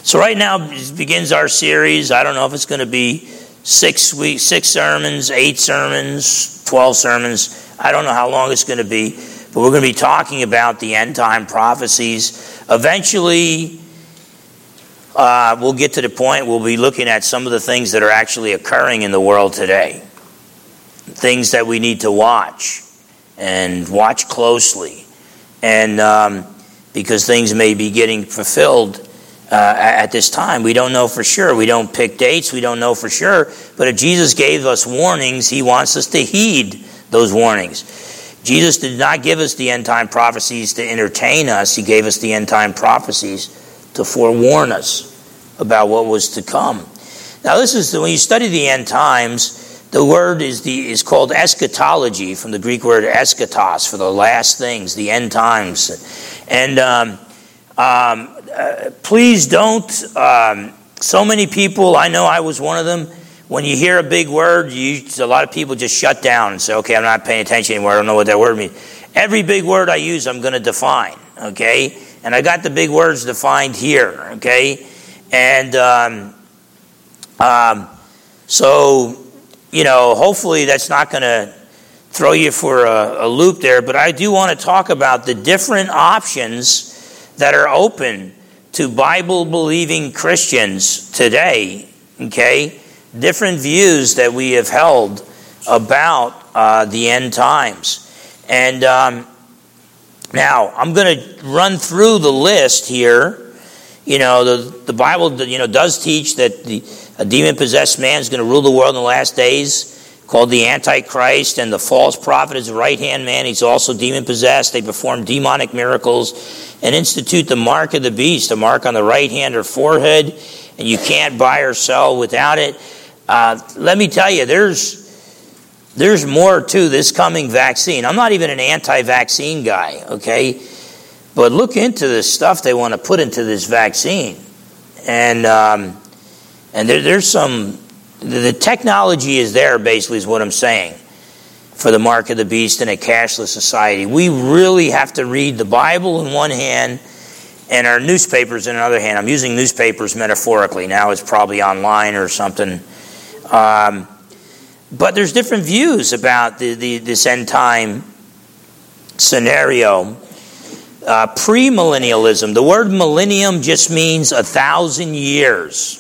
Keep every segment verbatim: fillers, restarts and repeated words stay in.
So right now begins our series. I don't know if it's going to be six weeks, six sermons, eight sermons, twelve sermons. I don't know how long it's going to be, but we're going to be talking about the end time prophecies. Eventually, uh, we'll get to the point we'll be looking at some of the things that are actually occurring in the world today. Things that we need to watch and watch closely. And um, because things may be getting fulfilled uh, at this time. We don't know for sure. We don't pick dates. We don't know for sure. But if Jesus gave us warnings, he wants us to heed those warnings. Jesus did not give us the end time prophecies to entertain us. He gave us the end time prophecies to forewarn us about what was to come. Now, this is the, when you study the end times, the word is the is called eschatology, from the Greek word eschatos, for the last things, the end times. And um, um, uh, please don't. Um, so many people, I know I was one of them. When you hear a big word, you, a lot of people just shut down and say, "Okay, I'm not paying attention anymore. I don't know what that word means." Every big word I use, I'm going to define. Okay, and I got the big words defined here. Okay, and um, um, so. You know, hopefully that's not going to throw you for a, a loop there, but I do want to talk about the different options that are open to Bible-believing Christians today, okay? Different views that we have held about uh, the end times. And um, now, I'm going to run through the list here. You know, the, the Bible, you know, does teach that the a demon-possessed man is going to rule the world in the last days, called the Antichrist, and the false prophet is a right-hand man. He's also demon-possessed. They perform demonic miracles and institute the mark of the beast, a mark on the right hand or forehead, and you can't buy or sell without it. Uh, let me tell you, there's there's more to this coming vaccine. I'm not even an anti-vaccine guy, okay? But look into this stuff they want to put into this vaccine. And... Um, And there, there's some, the technology is there, basically, is what I'm saying, for the mark of the beast in a cashless society. We really have to read the Bible in one hand and our newspapers in another hand. I'm using newspapers metaphorically. Now it's probably online or something. Um, but there's different views about the, the, this end time scenario. Uh, premillennialism. The word millennium just means a thousand years.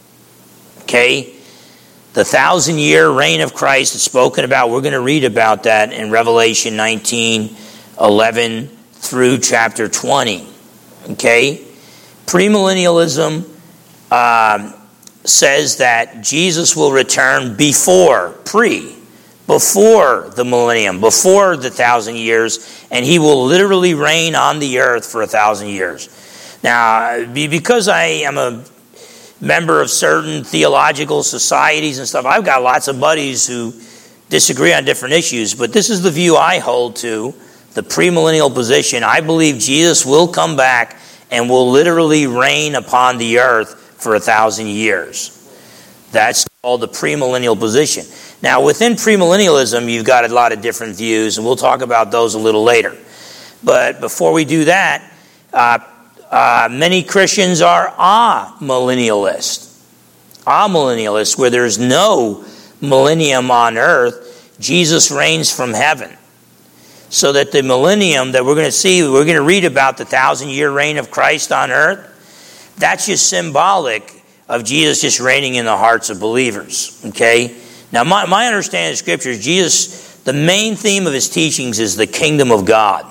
Okay, the thousand-year reign of Christ is spoken about. We're going to read about that in Revelation nineteen, eleven through chapter twenty. Okay, premillennialism um, says that Jesus will return before, pre, before the millennium, before the thousand years, and he will literally reign on the earth for a thousand years. Now, because I am a member of certain theological societies and stuff, I've got lots of buddies who disagree on different issues, but this is the view I hold to, the premillennial position. I believe Jesus will come back and will literally reign upon the earth for a thousand years. That's called the premillennial position. Now, within premillennialism, you've got a lot of different views, and we'll talk about those a little later. But before we do that, uh, Uh, many Christians are amillennialists. Amillennialists, where there's no millennium on earth. Jesus reigns from heaven. So that the millennium that we're going to see, we're going to read about the thousand-year reign of Christ on earth, that's just symbolic of Jesus just reigning in the hearts of believers. Okay? Now, my, my understanding of Scripture is Jesus, the main theme of his teachings is the kingdom of God.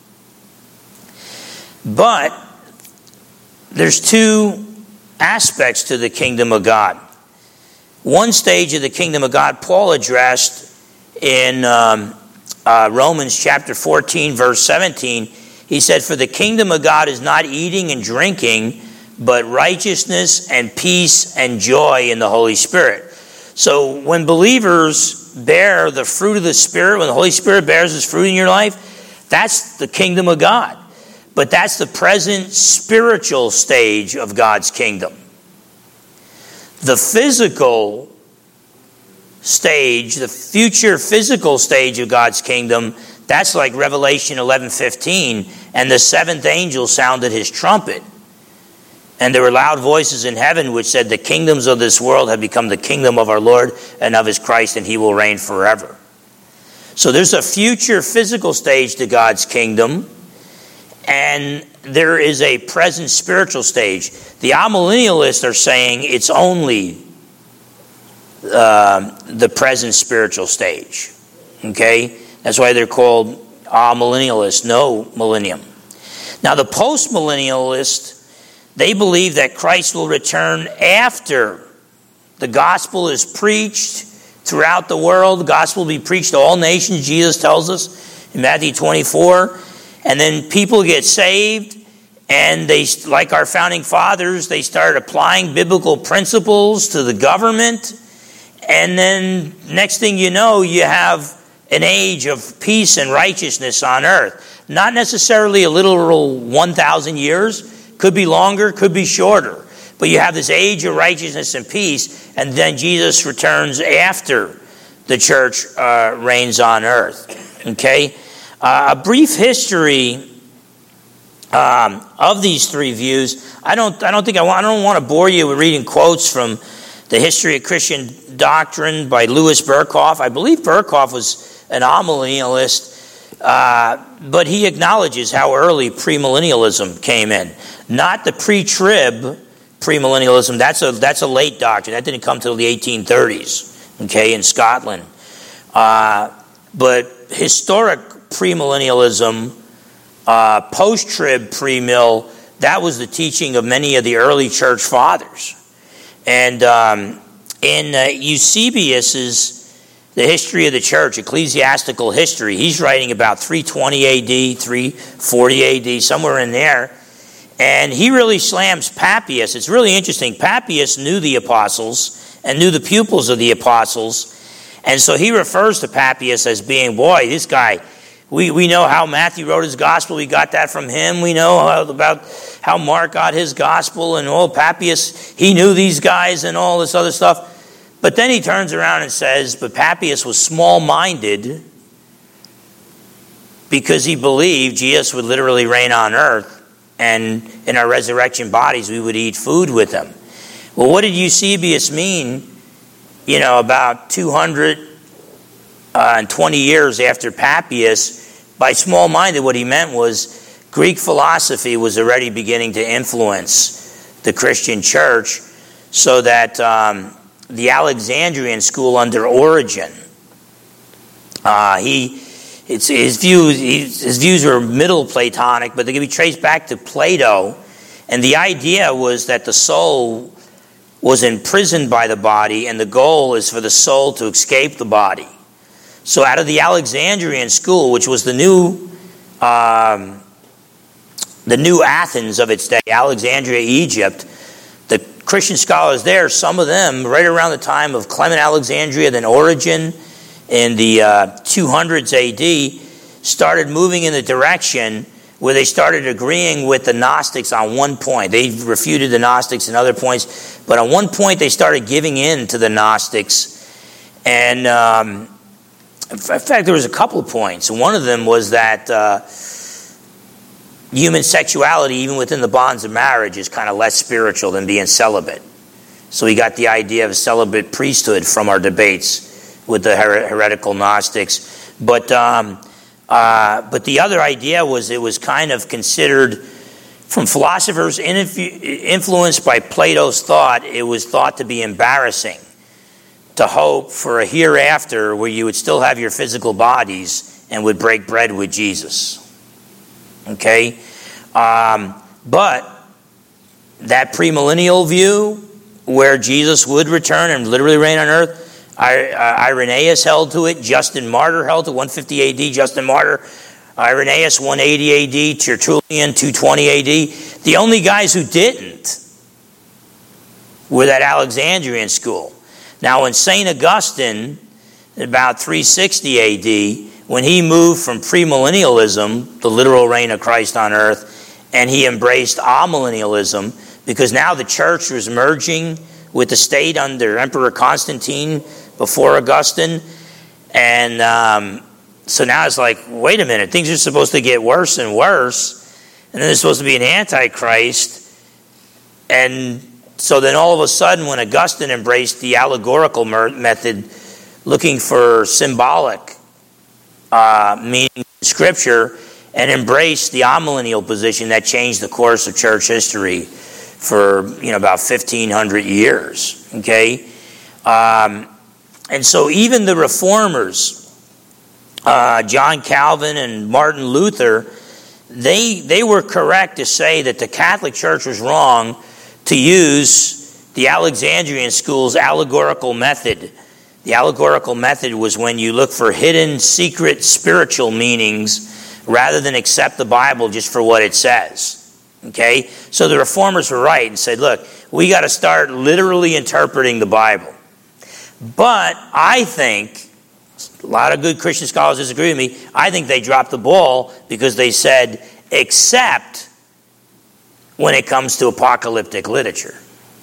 But there's two aspects to the kingdom of God. One stage of the kingdom of God Paul addressed in um, uh, Romans chapter fourteen, verse seventeen. He said, "For the kingdom of God is not eating and drinking, but righteousness and peace and joy in the Holy Spirit." So when believers bear the fruit of the Spirit, when the Holy Spirit bears his fruit in your life, that's the kingdom of God. But that's the present spiritual stage of God's kingdom. The physical stage, the future physical stage of God's kingdom, that's like Revelation eleven fifteen, and the seventh angel sounded his trumpet. And there were loud voices in heaven which said, the kingdoms of this world have become the kingdom of our Lord and of his Christ, and he will reign forever. So there's a future physical stage to God's kingdom, and there is a present spiritual stage. The amillennialists are saying it's only uh, the present spiritual stage. Okay? That's why they're called amillennialists, no millennium. Now the post-millennialists, they believe that Christ will return after the gospel is preached throughout the world. The gospel will be preached to all nations, Jesus tells us in Matthew twenty-four. And then people get saved, and they, like our founding fathers, they start applying biblical principles to the government. And then next thing you know, you have an age of peace and righteousness on earth. Not necessarily a literal one thousand years. Could be longer, could be shorter. But you have this age of righteousness and peace, and then Jesus returns after the church uh, reigns on earth. Okay? Uh, a brief history um, of these three views. I don't. I don't think I want. I don't want to bore you with reading quotes from the History of Christian Doctrine by Louis Berkhoff. I believe Berkhoff was an amillennialist, uh, but he acknowledges how early premillennialism came in. Not the pre-trib premillennialism. That's a that's a late doctrine. That didn't come till the eighteen thirties. Okay, in Scotland. Uh, but historic premillennialism, uh, post-trib premill, that was the teaching of many of the early church fathers. And um, in uh, Eusebius's The History of the Church, Ecclesiastical History, he's writing about three twenty A D, three forty A D, somewhere in there. And he really slams Papias. It's really interesting. Papias knew the apostles and knew the pupils of the apostles. And so he refers to Papias as being, boy, this guy, we, we know how Matthew wrote his gospel. We got that from him. We know how, about how Mark got his gospel. And oh, Papias, he knew these guys and all this other stuff. But then he turns around and says, but Papias was small-minded because he believed Jesus would literally reign on earth, and in our resurrection bodies we would eat food with him. Well, what did Eusebius mean, you know, about two hundred twenty years after Papias? By small-minded, what he meant was Greek philosophy was already beginning to influence the Christian church, so that um, the Alexandrian school under Origen, uh, he It's, his views his views were Middle Platonic, but they can be traced back to Plato. And the idea was that the soul was imprisoned by the body, and the goal is for the soul to escape the body. So out of the Alexandrian school, which was the new um, the new Athens of its day, Alexandria, Egypt, the Christian scholars there, some of them, right around the time of Clement Alexandria, then Origen, in the uh, two hundreds A D, started moving in the direction where they started agreeing with the Gnostics on one point. They refuted the Gnostics in other points, but on one point they started giving in to the Gnostics. And um, in fact, there was a couple of points. One of them was that uh, human sexuality, even within the bonds of marriage, is kind of less spiritual than being celibate. So we got the idea of a celibate priesthood from our debates with the her- heretical Gnostics. But um, uh, but the other idea was it was kind of considered, from philosophers inf- influenced by Plato's thought, it was thought to be embarrassing to hope for a hereafter where you would still have your physical bodies and would break bread with Jesus. Okay? Um, but that premillennial view where Jesus would return and literally reign on earth, Irenaeus held to it. Justin Martyr held to one fifty A D. Justin Martyr. Irenaeus one eighty A D. Tertullian two twenty A D. The only guys who didn't were that Alexandrian school. Now, when Saint Augustine, in about three sixty A D, when he moved from premillennialism, the literal reign of Christ on earth, and he embraced amillennialism, because now the church was merging with the state under Emperor Constantine before Augustine. And um, so now it's like, wait a minute, things are supposed to get worse and worse. And then there's supposed to be an antichrist. and so then all of a sudden, when Augustine embraced the allegorical method, looking for symbolic uh, meaning in Scripture, and embraced the amillennial position, that changed the course of church history for you know about fifteen hundred years. Okay, um, and so even the reformers, uh, John Calvin and Martin Luther, they they were correct to say that the Catholic Church was wrong to use the Alexandrian school's allegorical method. The allegorical method was when you look for hidden, secret, spiritual meanings rather than accept the Bible just for what it says. Okay? So the reformers were right and said, look, we got to start literally interpreting the Bible. But I think, a lot of good Christian scholars disagree with me, I think they dropped the ball because they said, except when it comes to apocalyptic literature.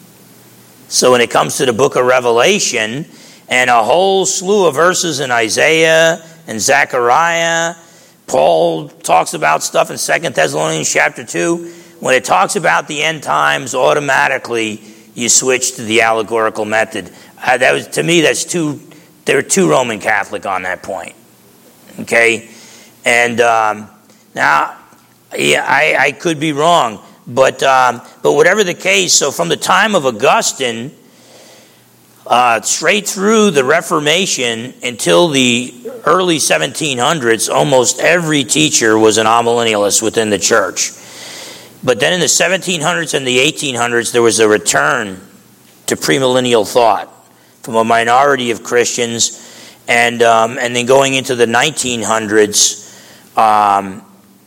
So when it comes to the book of Revelation and a whole slew of verses in Isaiah and Zechariah, Paul talks about stuff in Second Thessalonians chapter two. When it talks about the end times, automatically you switch to the allegorical method. Uh, that was, to me, that's too, they're too Roman Catholic on that point. Okay? And um, now, yeah, I, I could be wrong. But um, but whatever the case, so from the time of Augustine, uh, straight through the Reformation until the early seventeen hundreds, almost every teacher was an amillennialist within the church. But then in the seventeen hundreds and the eighteen hundreds, there was a return to premillennial thought from a minority of Christians. And, um, and then going into the nineteen hundreds, um,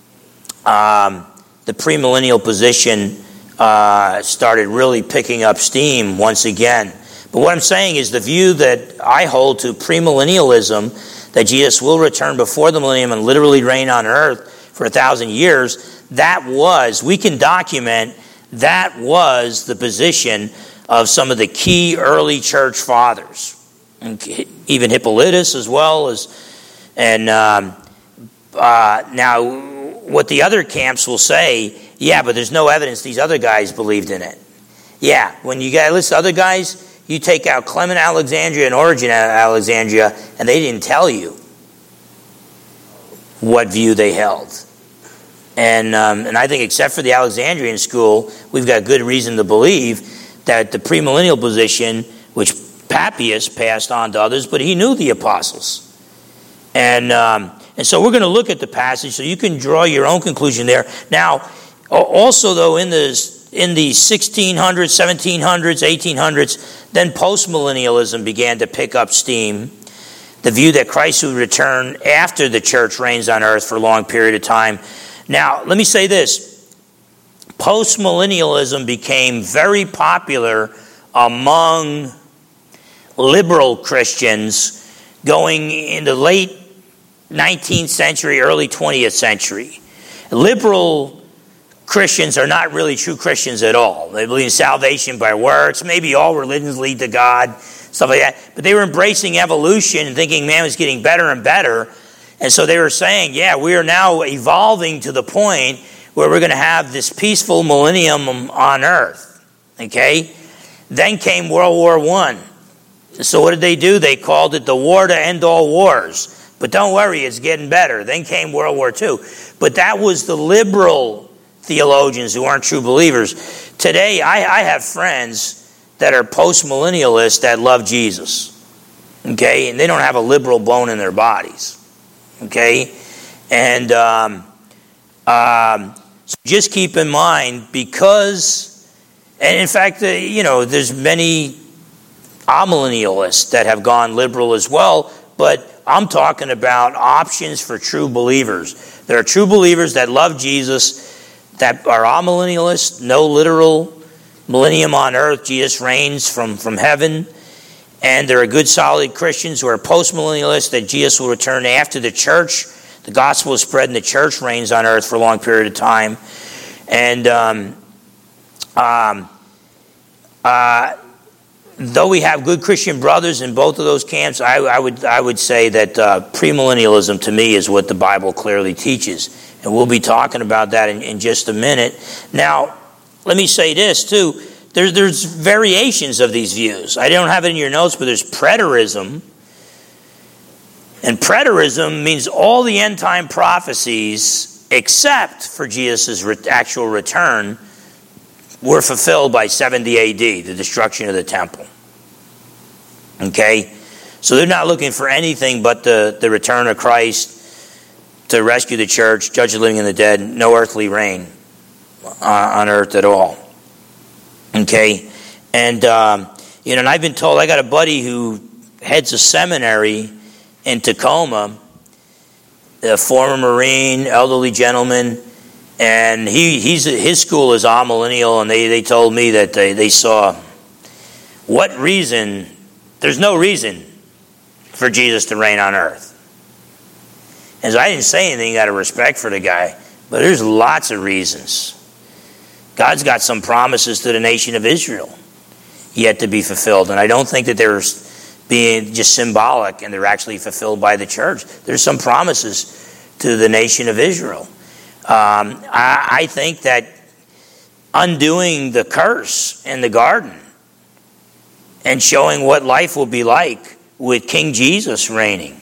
um, the premillennial position uh, started really picking up steam once again. But what I'm saying is the view that I hold to premillennialism, that Jesus will return before the millennium and literally reign on earth for a thousand years, that was, we can document, that was the position of some of the key early church fathers. Even Hippolytus as well as, and um, uh, now, what the other camps will say, yeah, but there's no evidence these other guys believed in it. Yeah, when you got list other guys, you take out Clement Alexandria and Origen Alexandria, and they didn't tell you what view they held. And um, and I think except for the Alexandrian school, we've got good reason to believe that the premillennial position, which Papias passed on to others, but he knew the apostles. And um, and so we're going to look at the passage so you can draw your own conclusion there. Now, also though, in the in the sixteen hundreds, seventeen hundreds, eighteen hundreds, then postmillennialism began to pick up steam. The view that Christ would return after the church reigns on earth for a long period of time. Now, let me say this. Postmillennialism became very popular among liberal Christians going in the late nineteenth century, early twentieth century. Liberal Christians are not really true Christians at all. They believe in salvation by works. Maybe all religions lead to God, stuff like that. But they were embracing evolution and thinking man was getting better and better. And so they were saying, yeah, we are now evolving to the point where we're going to have this peaceful millennium on earth. Okay? Then came World War One. So what did they do? They called it the war to end all wars. But don't worry, it's getting better. Then came World War Two. But that was the liberal theologians who aren't true believers. Today, I, I have friends that are post-millennialists that love Jesus. Okay? And they don't have a liberal bone in their bodies. Okay? And um, um, so just keep in mind, because, and in fact, uh, you know, there's many amillennialists that have gone liberal as well, but I'm talking about options for true believers. There are true believers that love Jesus, that are amillennialists, no literal millennium on earth, Jesus reigns from, from heaven. And there are good, solid Christians who are post-millennialists, that Jesus will return after the church. The gospel is spread and the church reigns on earth for a long period of time. And um, um, uh, though we have good Christian brothers in both of those camps, I, I would I would say that uh, premillennialism to me is what the Bible clearly teaches. And we'll be talking about that in, in just a minute. Now, let me say this too. there, there's variations of these views. I don't have it in your notes, but there's preterism. And preterism means all the end time prophecies, except for Jesus' re- actual return, were fulfilled by seventy A D, the destruction of the temple. Okay? So they're not looking for anything but the, the return of Christ to rescue the church, judge the living and the dead, no earthly reign on earth at all. Okay? And, um, you know, and I've been told, I got a buddy who heads a seminary in Tacoma, a former Marine, elderly gentleman, and he he's his school is amillennial, and they, they told me that they, they saw what reason, there's no reason for Jesus to reign on earth. And so I didn't say anything out of respect for the guy, but there's lots of reasons. God's got some promises to the nation of Israel yet to be fulfilled, and I don't think that they're being just symbolic and they're actually fulfilled by the church. There's some promises to the nation of Israel. Um, I, I think that undoing the curse in the garden and showing what life will be like with King Jesus reigning,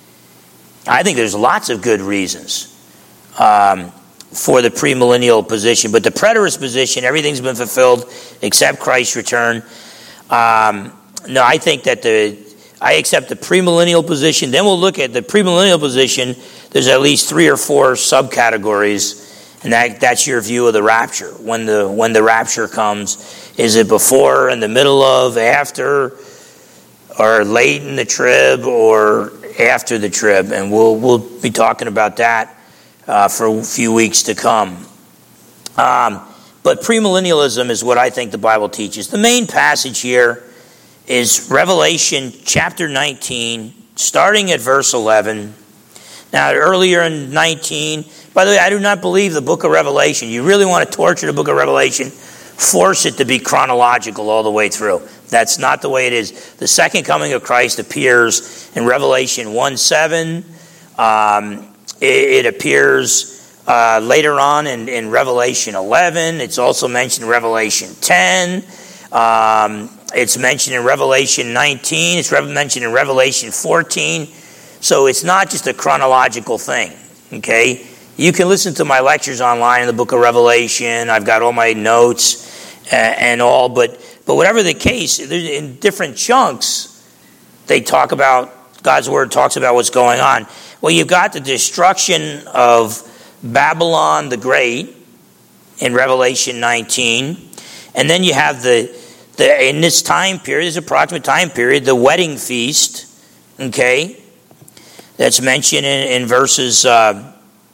I think there's lots of good reasons um, for the premillennial position. But the preterist position, everything's been fulfilled except Christ's return. Um, no, I think that the I accept the premillennial position. Then we'll look at the premillennial position. There's at least three or four subcategories, and that, that's your view of the rapture. When the when the rapture comes, is it before, in the middle of, after, or late in the trib, or after the trib? And we'll we'll be talking about that uh, for a few weeks to come. Um, but premillennialism is what I think the Bible teaches. The main passage here is Revelation chapter nineteen, starting at verse eleven. Now, earlier in nineteen, by the way, I do not believe the book of Revelation. You really want to torture the book of Revelation, force it to be chronological all the way through. That's not the way it is. The second coming of Christ appears in Revelation one seven. Um, it, it appears uh, later on in, in Revelation eleven. It's also mentioned in Revelation ten. Um, it's mentioned in Revelation nineteen. It's mentioned in Revelation fourteen. So it's not just a chronological thing, okay? You can listen to my lectures online in the book of Revelation. I've got all my notes and all, but but whatever the case, in different chunks, they talk about, God's word talks about what's going on. Well, you've got the destruction of Babylon the Great in Revelation nineteen, and then you have the, the in this time period, this approximate time period, the wedding feast, okay? That's mentioned in, in verses uh,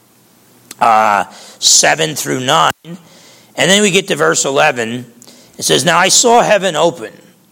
uh, seven through nine. And then we get to verse eleven. It says, "Now I saw heaven open."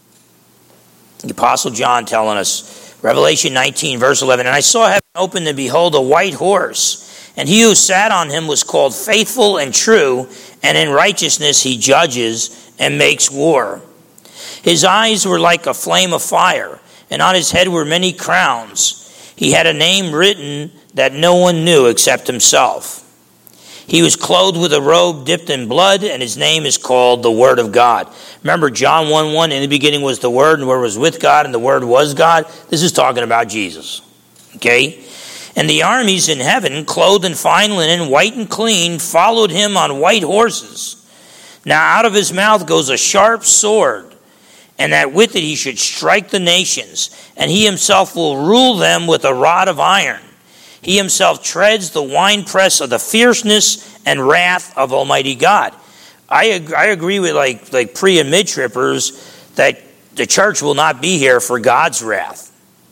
The Apostle John telling us, Revelation nineteen, verse eleven. "And I saw heaven open, and behold, a white horse. And he who sat on him was called Faithful and True, and in righteousness he judges and makes war. His eyes were like a flame of fire, and on his head were many crowns. He had a name written that no one knew except himself. He was clothed with a robe dipped in blood, and his name is called the Word of God." Remember John one one, in the beginning was the Word, and the Word was with God, and the Word was God. This is talking about Jesus. Okay? "And the armies in heaven, clothed in fine linen, white and clean, followed him on white horses. Now out of his mouth goes a sharp sword, and that with it he should strike the nations, and he himself will rule them with a rod of iron. He himself treads the winepress of the fierceness and wrath of Almighty God." I agree, I agree with like, like pre and mid-trippers that the church will not be here for God's wrath.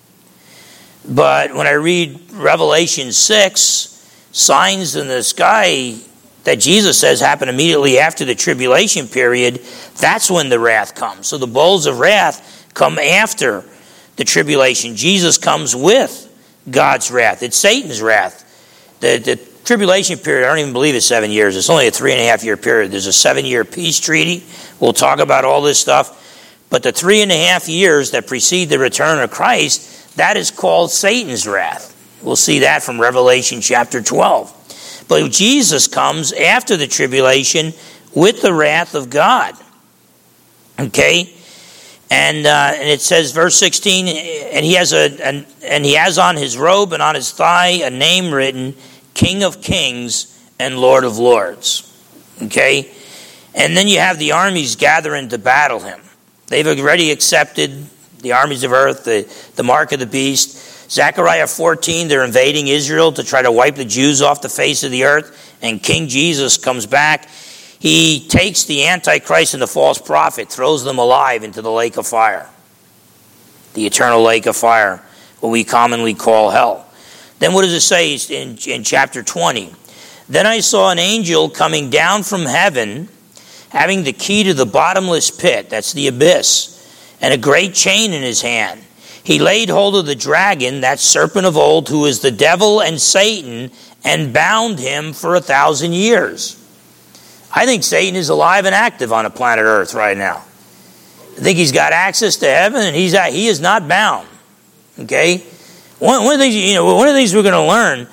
But when I read Revelation six, signs in the sky that Jesus says happen immediately after the tribulation period, that's when the wrath comes. So the bowls of wrath come after the tribulation. Jesus comes with God's wrath. It's Satan's wrath. The, the tribulation period, I don't even believe it's seven years. It's only a three and a half year period. There's a seven-year peace treaty. We'll talk about all this stuff. But the three and a half years that precede the return of Christ, that is called Satan's wrath. We'll see that from Revelation chapter twelve. But Jesus comes after the tribulation with the wrath of God. Okay? And uh, and it says, verse sixteen, and he has a an, and he has on his robe and on his thigh a name written, King of Kings and Lord of Lords. Okay? And then you have the armies gathering to battle him. They've already accepted, the armies of earth, the, the mark of the beast. Zechariah fourteen, they're invading Israel to try to wipe the Jews off the face of the earth. And King Jesus comes back. He takes the Antichrist and the false prophet, throws them alive into the lake of fire. The eternal lake of fire, what we commonly call hell. Then what does it say in, in chapter twenty? Then I saw an angel coming down from heaven, having the key to the bottomless pit, that's the abyss, and a great chain in his hand. He laid hold of the dragon, that serpent of old, who is the devil and Satan, and bound him for a thousand years. I think Satan is alive and active on the planet Earth right now. I think he's got access to heaven, and he's at, he is not bound. Okay? One, one of the things, you know, one of the things we're going to learn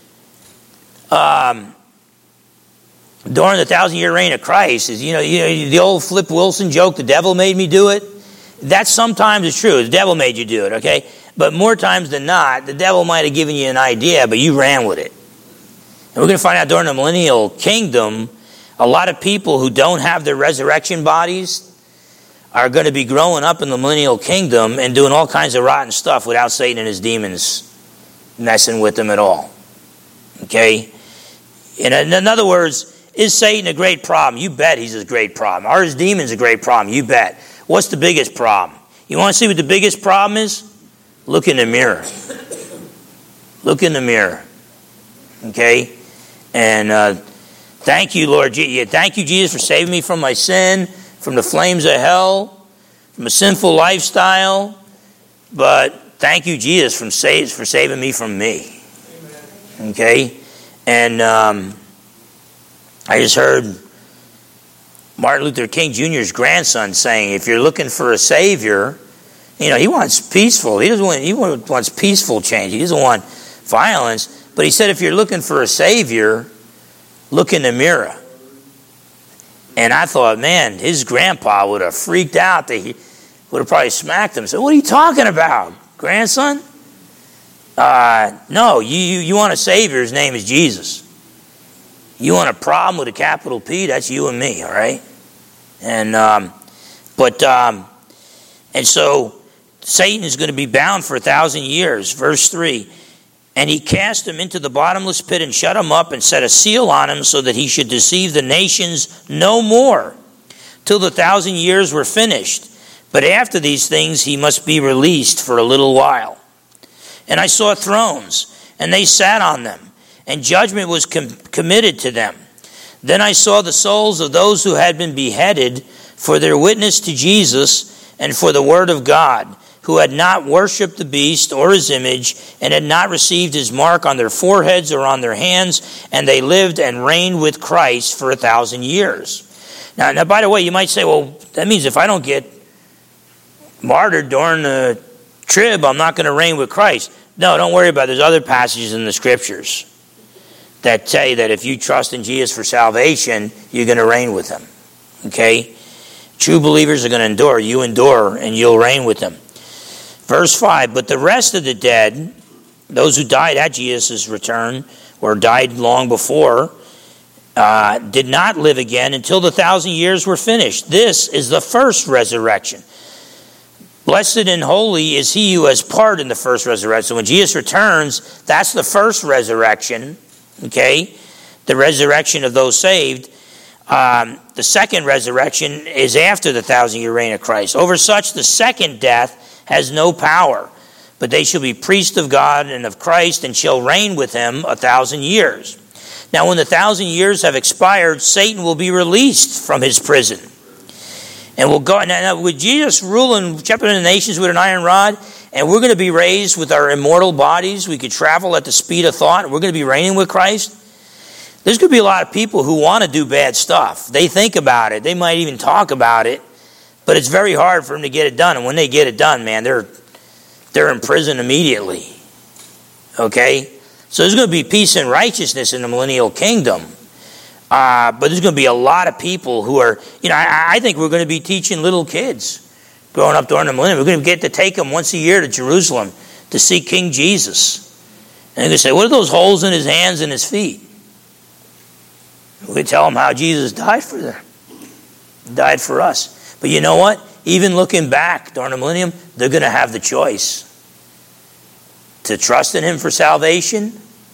um, during the thousand-year reign of Christ is, you know, you know, the old Flip Wilson joke, the devil made me do it. That sometimes is true. The devil made you do it, okay? But more times than not, the devil might have given you an idea, but you ran with it. And we're going to find out during the millennial kingdom, a lot of people who don't have their resurrection bodies are going to be growing up in the millennial kingdom and doing all kinds of rotten stuff without Satan and his demons messing with them at all. Okay? In, in other words, is Satan a great problem? You bet he's a great problem. Are his demons a great problem? You bet. What's the biggest problem? You want to see what the biggest problem is? Look in the mirror. Look in the mirror. Okay? And uh, thank you, Lord Jesus. Thank you, Jesus, for saving me from my sin, from the flames of hell, from a sinful lifestyle. But thank you, Jesus, from save, for saving me from me. Amen. Okay? And um, I just heard Martin Luther King Junior's grandson saying, if you're looking for a savior, you know, he wants peaceful. He doesn't want, he wants peaceful change. He doesn't want violence. But he said, if you're looking for a savior, look in the mirror. And I thought, man, his grandpa would have freaked out. That he would have probably smacked him. So, what are you talking about, grandson? Uh, no, you, you, you want a savior. His name is Jesus. You want a problem with a capital P? That's you and me, all right? And um, but um, and so Satan is going to be bound for a thousand years. Verse three, and he cast him into the bottomless pit and shut him up and set a seal on him so that he should deceive the nations no more till the thousand years were finished. But after these things he must be released for a little while. And I saw thrones, and they sat on them, and judgment was com- committed to them. Then I saw the souls of those who had been beheaded for their witness to Jesus and for the word of God, who had not worshipped the beast or his image, and had not received his mark on their foreheads or on their hands, and they lived and reigned with Christ for a thousand years. Now, now, by the way, you might say, well, that means if I don't get martyred during the trib, I'm not going to reign with Christ. No, don't worry about it. There's other passages in the scriptures that say that if you trust in Jesus for salvation, you're going to reign with him. Okay? True believers are going to endure. You endure, and you'll reign with them. Verse five, but the rest of the dead, those who died at Jesus' return, or died long before, uh, did not live again until the thousand years were finished. This is the first resurrection. Blessed and holy is he who has part in the first resurrection. So when Jesus returns, that's the first resurrection. Okay, the resurrection of those saved. Um, the second resurrection is after the thousand-year reign of Christ. Over such, the second death has no power, but they shall be priests of God and of Christ, and shall reign with him a thousand years. Now, when the thousand years have expired, Satan will be released from his prison, and will go. Now, now with Jesus ruling, shepherding the nations with an iron rod, and we're going to be raised with our immortal bodies. We could travel at the speed of thought. And we're going to be reigning with Christ. There's going to be a lot of people who want to do bad stuff. They think about it. They might even talk about it. But it's very hard for them to get it done. And when they get it done, man, they're they're in prison immediately. Okay? So there's going to be peace and righteousness in the millennial kingdom. Uh, but there's going to be a lot of people who are, you know, I, I think we're going to be teaching little kids growing up during the millennium. We're going to get to take them once a year to Jerusalem to see King Jesus. And they're going to say, what are those holes in his hands and his feet? We tell them how Jesus died for them. Died for us. But you know what? Even looking back during the millennium, they're going to have the choice to trust in him for salvation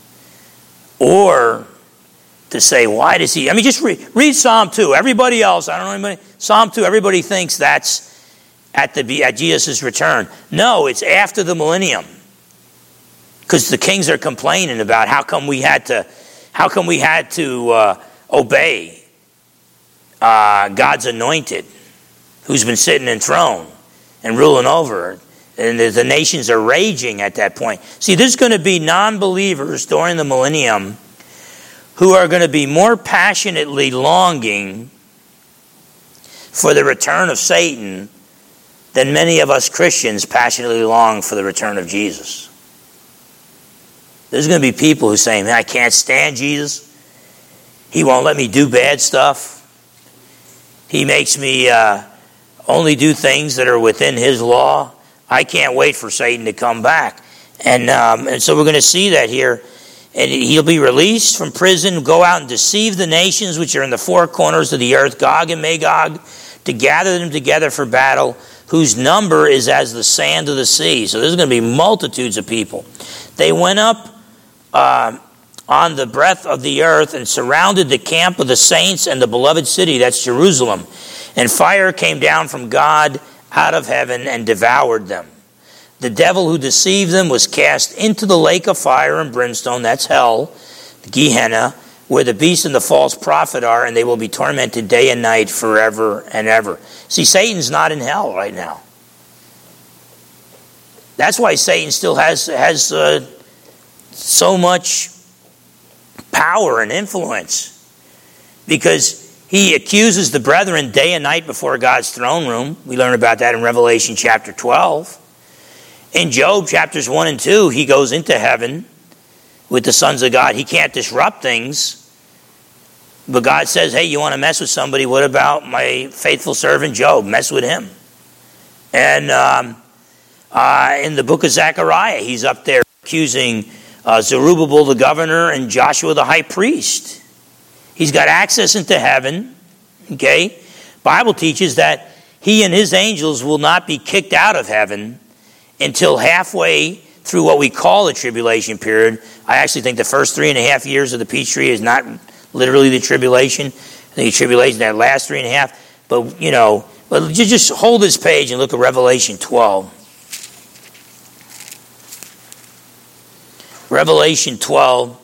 or to say, why does he... I mean, just read, read Psalm two. Everybody else, I don't know anybody... Psalm two, everybody thinks that's at the at Jesus' return. No, it's after the millennium. Because the kings are complaining about how come we had to... How come we had to uh, obey uh, God's anointed, who's been sitting enthroned and ruling over. And the, the nations are raging at that point. See, there's going to be non-believers during the millennium who are going to be more passionately longing for the return of Satan than many of us Christians passionately long for the return of Jesus. There's going to be people who say, man, I can't stand Jesus. He won't let me do bad stuff. He makes me uh, only do things that are within his law. I can't wait for Satan to come back. And, um, and so we're going to see that here. And he'll be released from prison, go out and deceive the nations which are in the four corners of the earth, Gog and Magog, to gather them together for battle, whose number is as the sand of the sea. So there's going to be multitudes of people. They went up uh, on the breadth of the earth and surrounded the camp of the saints and the beloved city, that's Jerusalem. And fire came down from God out of heaven and devoured them. The devil who deceived them was cast into the lake of fire and brimstone, that's hell, the Gehenna, where the beast and the false prophet are, and they will be tormented day and night forever and ever. See, Satan's not in hell right now. That's why Satan still has, has uh, so much power and influence. Because he accuses the brethren day and night before God's throne room. We learn about that in Revelation chapter twelve. In Job chapters one and two, he goes into heaven with the sons of God. He can't disrupt things. But God says, hey, you want to mess with somebody? What about my faithful servant Job? Mess with him. And um, uh, in the book of Zechariah, he's up there accusing uh, Zerubbabel the governor and Joshua the high priest. He's got access into heaven. Okay? Bible teaches that he and his angels will not be kicked out of heaven until halfway through what we call the tribulation period. I actually think the first three and a half years of the peach tree is not literally the tribulation. I think the tribulation that last three and a half. But, you know, but just hold this page and look at Revelation twelve. Revelation twelve.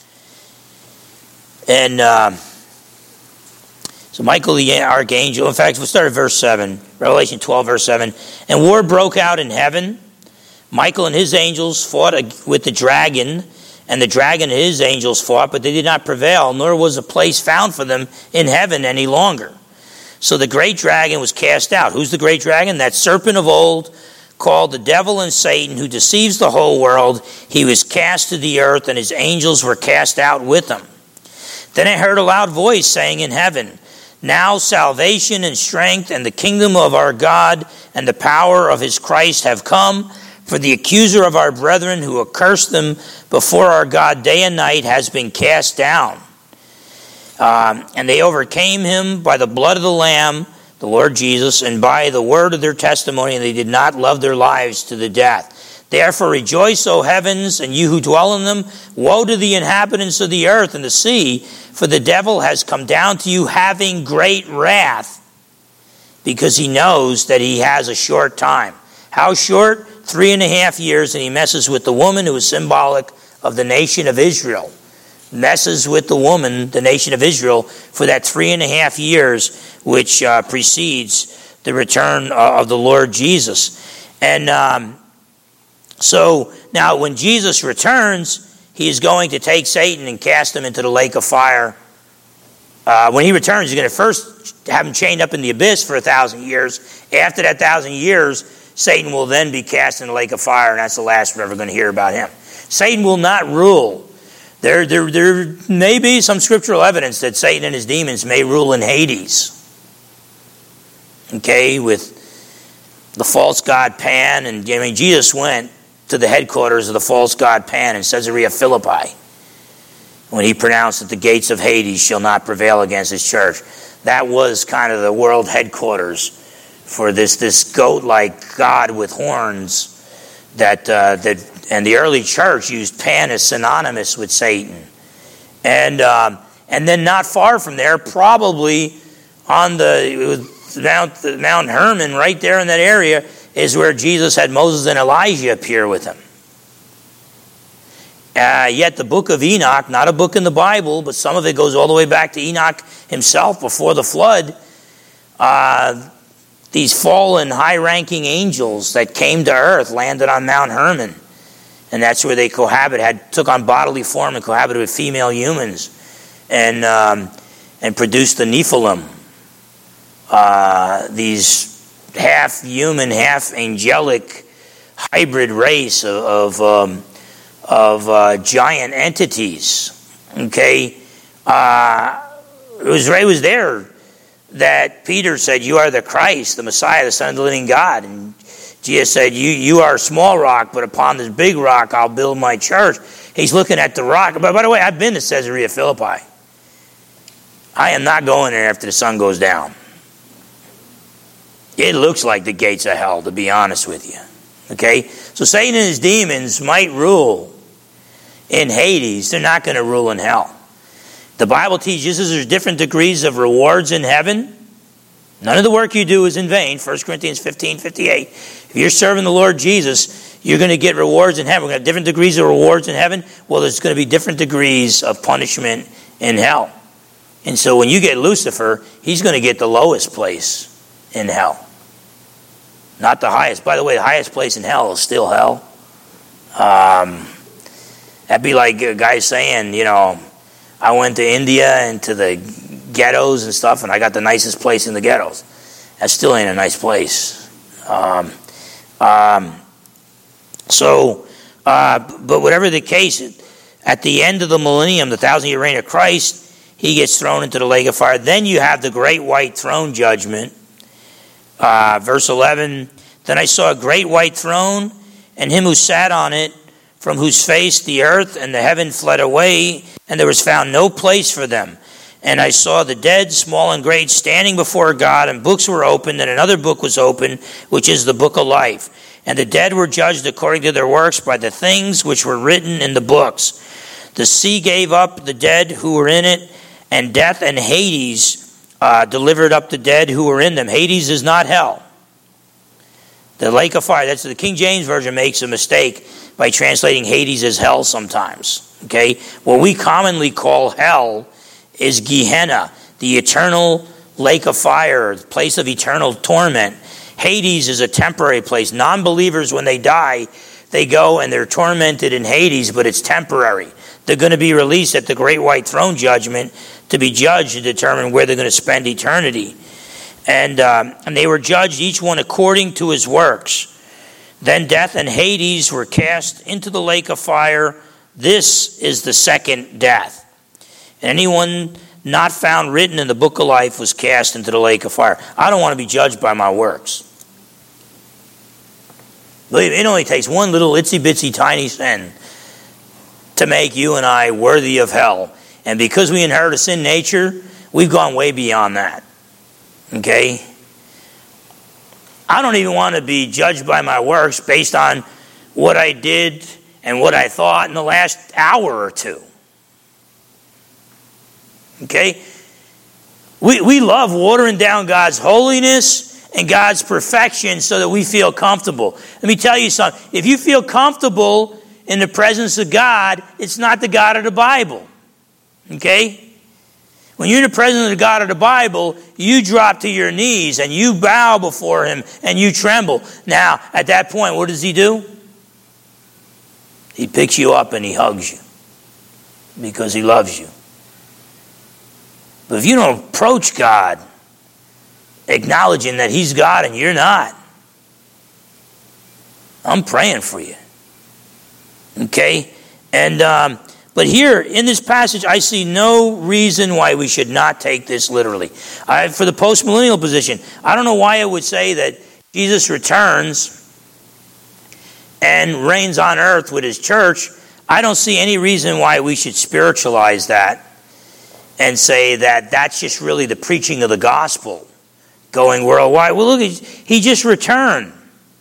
And uh, so Michael the archangel, in fact, we'll start at verse seven. Revelation twelve, verse seven. And war broke out in heaven. Michael and his angels fought with the dragon, and the dragon and his angels fought, but they did not prevail, nor was a place found for them in heaven any longer. So the great dragon was cast out. Who's the great dragon? That serpent of old, called the devil and Satan, who deceives the whole world. He was cast to the earth, and his angels were cast out with him. Then I heard a loud voice saying in heaven, now salvation and strength and the kingdom of our God and the power of his Christ have come. For the accuser of our brethren who accursed them before our God day and night has been cast down. Um, and they overcame him by the blood of the Lamb, the Lord Jesus, and by the word of their testimony, and they did not love their lives to the death. Therefore rejoice, O heavens, and you who dwell in them. Woe to the inhabitants of the earth and the sea, for the devil has come down to you having great wrath, because he knows that he has a short time. How short? Three and a half years, and he messes with the woman who is symbolic of the nation of Israel. Messes with the woman, the nation of Israel, for that three and a half years which uh, precedes the return of the Lord Jesus. And um, so now when Jesus returns, he is going to take Satan and cast him into the lake of fire. Uh, when he returns, he's going to first have him chained up in the abyss for a thousand years. After that thousand years, Satan will then be cast in the lake of fire, and that's the last we're ever going to hear about him. Satan will not rule There, there, there may be some scriptural evidence that Satan and his demons may rule in Hades. Okay, with the false god Pan, and I mean, Jesus went to the headquarters of the false god Pan in Caesarea Philippi when he pronounced that the gates of Hades shall not prevail against his church. That was kind of the world headquarters for this this goat-like god with horns. That uh, that and the early church used Pan as synonymous with Satan, and um, and then not far from there, probably on the Mount Mount Hermon, right there in that area, is where Jesus had Moses and Elijah appear with him. Uh, yet the book of Enoch, not a book in the Bible, but some of it goes all the way back to Enoch himself before the flood. Uh, these fallen, high-ranking angels that came to earth landed on Mount Hermon. And that's where they cohabited, had took on bodily form and cohabited with female humans, and um, and produced the Nephilim. Uh, these half-human, half-angelic hybrid race of of, um, of uh, giant entities. Okay, uh, it was it was there that Peter said, "You are the Christ, the Messiah, the Son of the living God." And Jesus said, you, you are a small rock, but upon this big rock I'll build my church. He's looking at the rock. But by the way, I've been to Caesarea Philippi. I am not going there after the sun goes down. It looks like the gates of hell, to be honest with you. Okay? So Satan and his demons might rule in Hades. They're not going to rule in hell. The Bible teaches us there's different degrees of rewards in heaven. None of the work you do is in vain. First Corinthians fifteen fifty-eight. If you're serving the Lord Jesus, you're going to get rewards in heaven. We're going to have different degrees of rewards in heaven. Well, there's going to be different degrees of punishment in hell. And so when you get Lucifer, he's going to get the lowest place in hell. Not the highest. By the way, the highest place in hell is still hell. Um, that'd be like a guy saying, you know, I went to India and to the ghettos and stuff, and I got the nicest place in the ghettos. That still ain't a nice place. Um, um, so, uh, but whatever the case, at the end of the millennium, the thousand-year reign of Christ, he gets thrown into the lake of fire. Then you have the great white throne judgment. Uh, verse eleven, then I saw a great white throne, and him who sat on it, from whose face the earth and the heaven fled away, and there was found no place for them. And I saw the dead, small and great, standing before God, and books were opened, and another book was opened, which is the book of life. And the dead were judged according to their works by the things which were written in the books. The sea gave up the dead who were in it, and death and Hades uh, delivered up the dead who were in them. Hades is not hell. The lake of fire, that's the King James Version makes a mistake by translating Hades as hell sometimes. Okay? What we commonly call hell is Gehenna, the eternal lake of fire, the place of eternal torment. Hades is a temporary place. Non-believers, when they die, they go and they're tormented in Hades, but it's temporary. They're going to be released at the great white throne judgment to be judged and determine where they're going to spend eternity. And, um, and they were judged, each one according to his works. Then death and Hades were cast into the lake of fire. This is the second death. Anyone not found written in the book of life was cast into the lake of fire. I don't want to be judged by my works. Believe me, it only takes one little itsy-bitsy tiny sin to make you and I worthy of hell. And because we inherit a sin nature, we've gone way beyond that. Okay? I don't even want to be judged by my works based on what I did and what I thought in the last hour or two. Okay? We, we love watering down God's holiness and God's perfection so that we feel comfortable. Let me tell you something. If you feel comfortable in the presence of God, it's not the God of the Bible. Okay? When you're in the presence of the God of the Bible, you drop to your knees and you bow before him and you tremble. Now, at that point, what does he do? He picks you up and he hugs you because he loves you. But if you don't approach God acknowledging that he's God and you're not, I'm praying for you. Okay? And um, but But here in this passage, I see no reason why we should not take this literally. I, for the postmillennial position, I don't know why it would say that Jesus returns and reigns on earth with his church. I don't see any reason why we should spiritualize that and say that that's just really the preaching of the gospel going worldwide. Well, look, he just returned.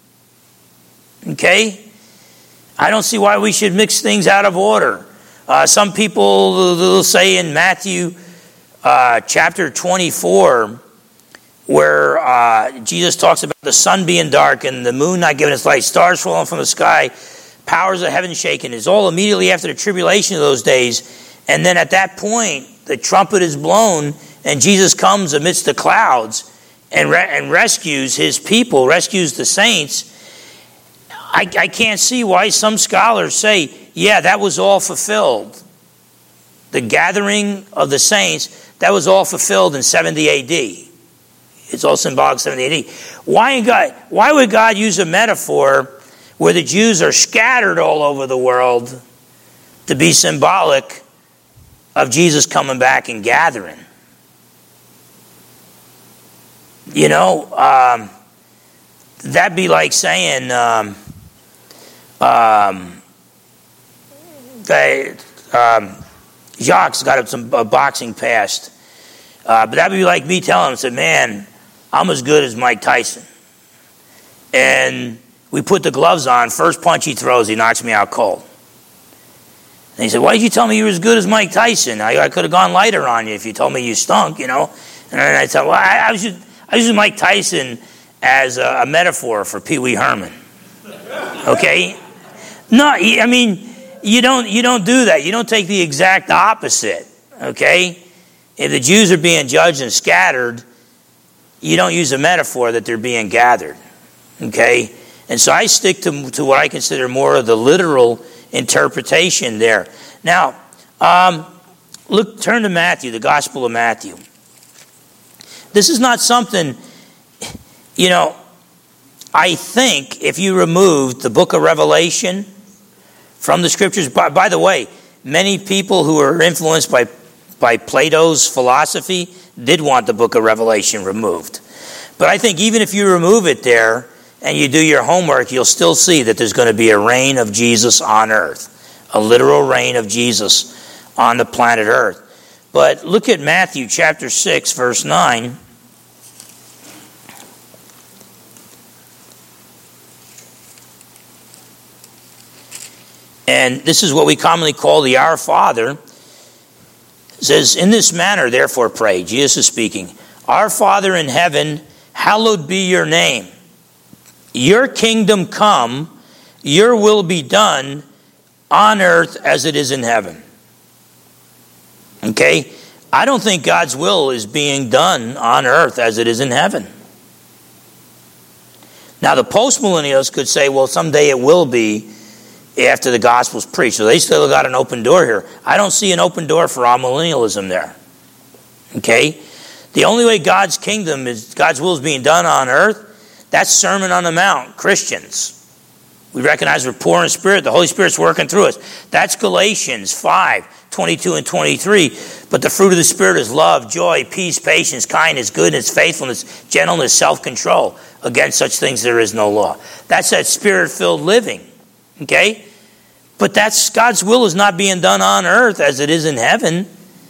Okay? I don't see why we should mix things out of order. Uh, some people will say in Matthew uh, chapter twenty-four, where uh, Jesus talks about the sun being dark and the moon not giving its light, stars falling from the sky, powers of heaven shaken. It's all immediately after the tribulation of those days. And then at that point, the trumpet is blown and Jesus comes amidst the clouds and, re- and rescues his people, rescues the saints. I, I can't see why some scholars say, yeah, that was all fulfilled. The gathering of the saints, that was all fulfilled in seventy A D. It's all symbolic seventy A D. Why, God, why would God use a metaphor where the Jews are scattered all over the world to be symbolic of Jesus coming back and gathering? You know, um, that'd be like saying... Um, Um, they, um, Jacques got some uh, boxing past. Uh, but that would be like me telling him, said, man, I'm as good as Mike Tyson. And we put the gloves on. First punch he throws, he knocks me out cold. And he said, why did you tell me you were as good as Mike Tyson? I, I could have gone lighter on you if you told me you stunk, you know. And I said, well, I, I was just, I was using Mike Tyson as a, a metaphor for Pee Wee Herman. Okay? No, I mean, you don't you don't do that. You don't take the exact opposite, okay? If the Jews are being judged and scattered, you don't use a metaphor that they're being gathered, okay? And so I stick to, to what I consider more of the literal interpretation there. Now, um, look, turn to Matthew, the Gospel of Matthew. This is not something, you know, I think if you removed the book of Revelation from the scriptures, by, by the way, many people who are influenced by, by Plato's philosophy did want the book of Revelation removed. But I think even if you remove it there and you do your homework, you'll still see that there's going to be a reign of Jesus on earth, a literal reign of Jesus on the planet earth. But look at Matthew chapter six, verse nine. And this is what we commonly call the Our Father. It says, in this manner, therefore, pray. Jesus is speaking. Our Father in heaven, hallowed be your name. Your kingdom come, your will be done on earth as it is in heaven. Okay? I don't think God's will is being done on earth as it is in heaven. Now, the postmillennialists could say, well, someday it will be after the gospel's preached. So they still got an open door here. I don't see an open door for amillennialism there. Okay? The only way God's kingdom is, God's will is being done on earth, that's Sermon on the Mount, Christians. We recognize we're poor in spirit. The Holy Spirit's working through us. That's Galatians five, twenty-two and twenty-three. But the fruit of the Spirit is love, joy, peace, patience, kindness, goodness, faithfulness, gentleness, self-control. Against such things there is no law. That's that spirit-filled living. Okay? But that's God's will is not being done on earth as it is in heaven.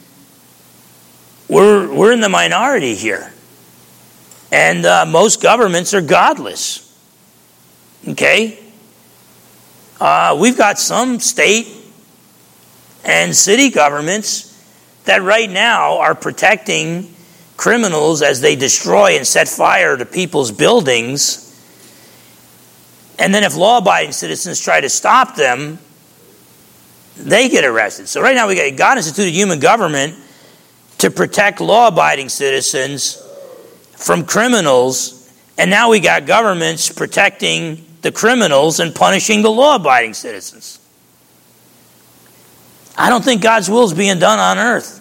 We're, we're in the minority here. And uh, most governments are godless. Okay? Uh, we've got some state and city governments that right now are protecting criminals as they destroy and set fire to people's buildings. And then if law-abiding citizens try to stop them, they get arrested. So right now we got God instituted human government to protect law-abiding citizens from criminals, and now we got governments protecting the criminals and punishing the law-abiding citizens. I don't think God's will is being done on earth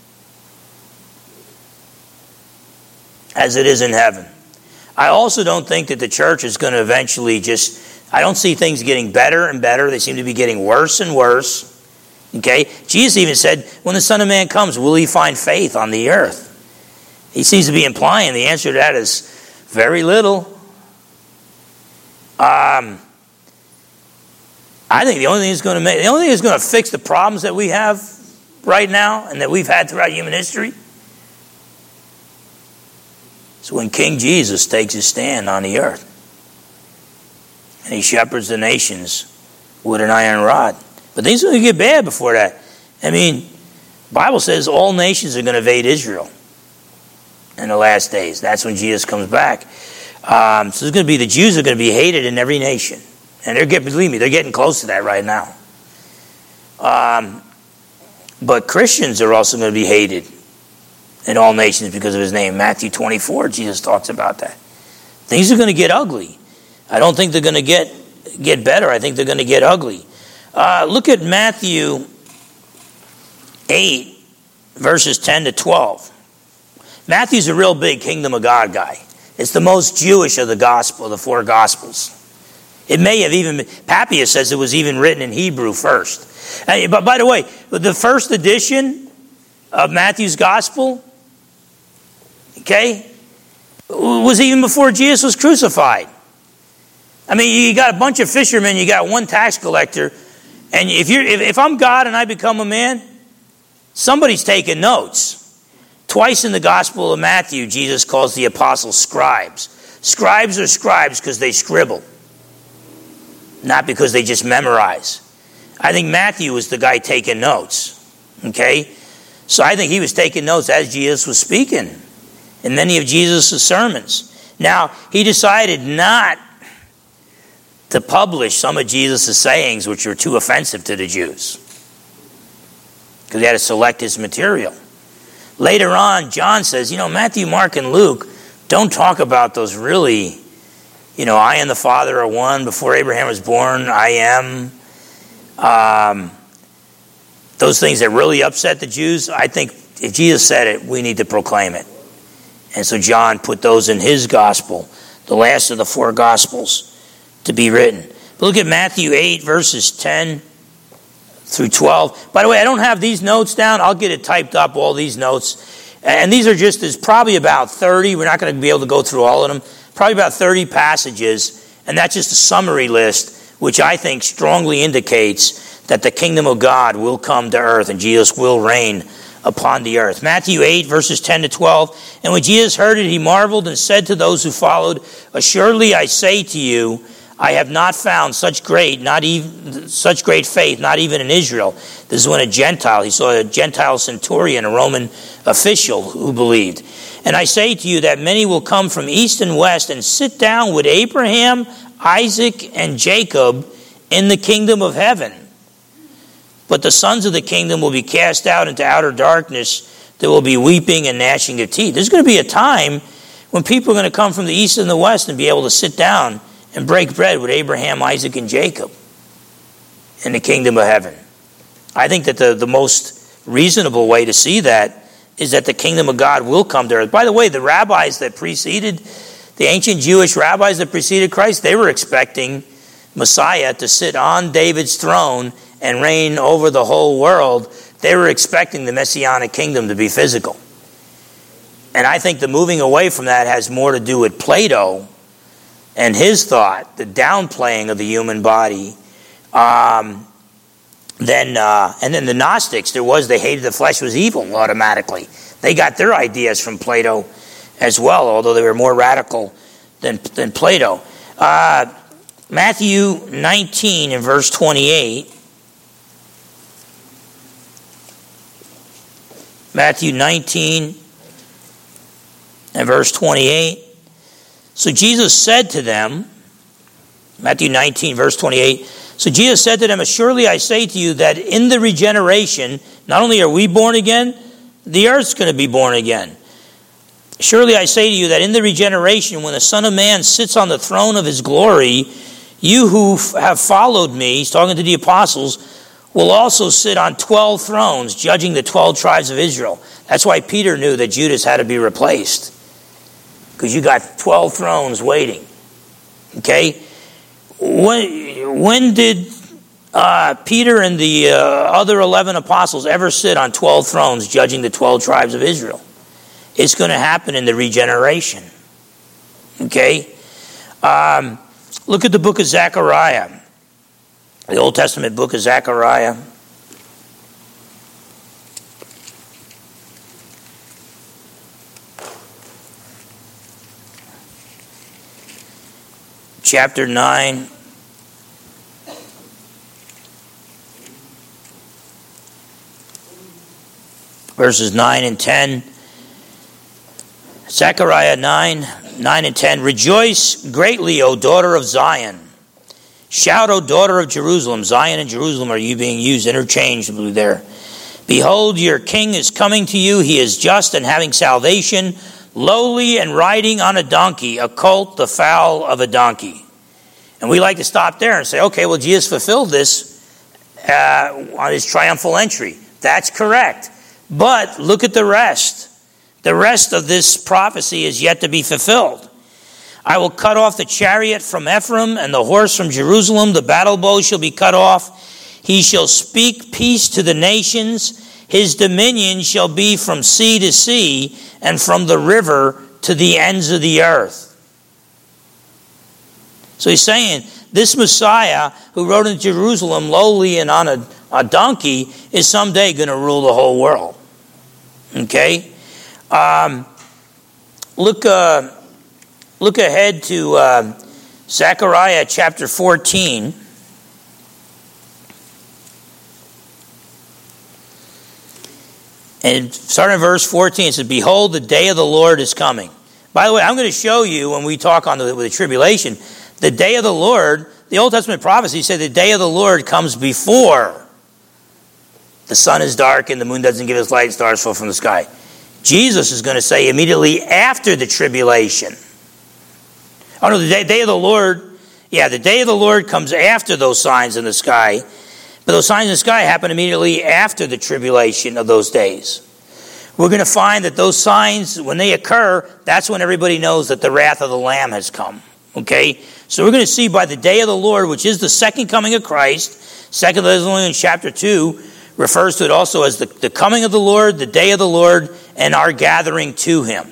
as it is in heaven. I also don't think that the church is going to eventually just, I don't see things getting better and better. They seem to be getting worse and worse. Okay? Jesus even said, when the Son of Man comes, will he find faith on the earth? He seems to be implying the answer to that is very little. Um, I think the only thing that's going to make, the only thing that's going to fix the problems that we have right now and that we've had throughout human history is when King Jesus takes his stand on the earth and he shepherds the nations with an iron rod. But things are going to get bad before that. I mean, the Bible says all nations are going to invade Israel in the last days. That's when Jesus comes back. Um, so it's going to be, the Jews are going to be hated in every nation. And they're getting, believe me, they're getting close to that right now. Um, but Christians are also going to be hated in all nations because of his name. Matthew twenty-four, Jesus talks about that. Things are going to get ugly. I don't think they're going to get get better. I think they're going to get ugly. Uh, look at Matthew eight, verses ten to twelve. Matthew's a real big kingdom of God guy. It's the most Jewish of the gospel, the four gospels. It may have even been, Papias says it was even written in Hebrew first. Uh, but by the way, the first edition of Matthew's gospel, okay, was even before Jesus was crucified. I mean, you got a bunch of fishermen, you got one tax collector, and if you're if, if I'm God and I become a man, somebody's taking notes. Twice in the Gospel of Matthew, Jesus calls the apostles scribes. Scribes are scribes because they scribble, not because they just memorize. I think Matthew was the guy taking notes. Okay? So I think he was taking notes as Jesus was speaking in many of Jesus' sermons. Now, he decided not to publish some of Jesus' sayings which were too offensive to the Jews, because he had to select his material. Later on, John says, you know, Matthew, Mark, and Luke don't talk about those really, you know, I and the Father are one. Before Abraham was born, I am. Um, those things that really upset the Jews, I think if Jesus said it, we need to proclaim it. And so John put those in his gospel, the last of the four gospels, to be written. But look at Matthew eight, verses ten through twelve. By the way, I don't have these notes down. I'll get it typed up, all these notes. And these are just, there's probably about thirty. We're not going to be able to go through all of them. Probably about thirty passages. And that's just a summary list, which I think strongly indicates that the kingdom of God will come to earth and Jesus will reign upon the earth. Matthew eight, verses ten to twelve. And when Jesus heard it, he marveled and said to those who followed, assuredly I say to you, I have not found such great, not even such great faith, not even in Israel. This is when a Gentile, he saw a Gentile centurion, a Roman official who believed. And I say to you that many will come from east and west and sit down with Abraham, Isaac, and Jacob in the kingdom of heaven. But the sons of the kingdom will be cast out into outer darkness. There will be weeping and gnashing of teeth. There's going to be a time when people are going to come from the east and the west and be able to sit down and break bread with Abraham, Isaac, and Jacob in the kingdom of heaven. I think that the, the most reasonable way to see that is that the kingdom of God will come to earth. By the way, the rabbis that preceded, the ancient Jewish rabbis that preceded Christ, they were expecting Messiah to sit on David's throne and reign over the whole world. They were expecting the Messianic kingdom to be physical. And I think the moving away from that has more to do with Plato and his thought, the downplaying of the human body. Um, then, uh, and then the Gnostics, there was, they hated the flesh was evil automatically. They got their ideas from Plato as well, although they were more radical than, than Plato. Uh, Matthew nineteen and verse twenty-eight. Matthew nineteen and verse twenty-eight. So Jesus said to them, Matthew nineteen, verse twenty-eight, so Jesus said to them, assuredly I say to you that in the regeneration, not only are we born again, the earth's going to be born again. Surely I say to you that in the regeneration, when the Son of Man sits on the throne of his glory, you who have followed me, he's talking to the apostles, will also sit on twelve thrones, judging the twelve tribes of Israel. That's why Peter knew that Judas had to be replaced, because you got twelve thrones waiting. Okay? When, when did uh, Peter and the uh, other eleven apostles ever sit on twelve thrones judging the twelve tribes of Israel. It's going to happen in the regeneration. Okay? Um, look at the book of Zechariah. The Old Testament book of Zechariah. Chapter nine. Verses nine and ten. Zechariah nine, nine and ten. Rejoice greatly, O daughter of Zion. Shout, O daughter of Jerusalem. Zion and Jerusalem are you being used interchangeably there. Behold, your king is coming to you. He is just and having salvation, lowly and riding on a donkey, a colt, the foal of a donkey. And we like to stop there and say, okay, well, Jesus fulfilled this uh, on his triumphal entry. That's correct. But look at the rest. The rest of this prophecy is yet to be fulfilled. I will cut off the chariot from Ephraim and the horse from Jerusalem. The battle bow shall be cut off. He shall speak peace to the nations. His dominion shall be from sea to sea and from the river to the ends of the earth. So he's saying this Messiah who rode in Jerusalem lowly and on a, a donkey is someday going to rule the whole world. Okay? Um, look, uh, look ahead to uh, Zechariah chapter fourteen. And starting in verse fourteen, it says, behold, the day of the Lord is coming. By the way, I'm going to show you when we talk on the, with the tribulation, the day of the Lord, the Old Testament prophecy said the day of the Lord comes before the sun is dark and the moon doesn't give its light, stars fall from the sky. Jesus is going to say immediately after the tribulation. Oh no, the day, day of the Lord, yeah, the day of the Lord comes after those signs in the sky. But those signs in the sky happen immediately after the tribulation of those days. We're going to find that those signs, when they occur, that's when everybody knows that the wrath of the Lamb has come. Okay? So we're going to see by the day of the Lord, which is the second coming of Christ. Second Thessalonians chapter two refers to it also as the, the coming of the Lord, the day of the Lord, and our gathering to him.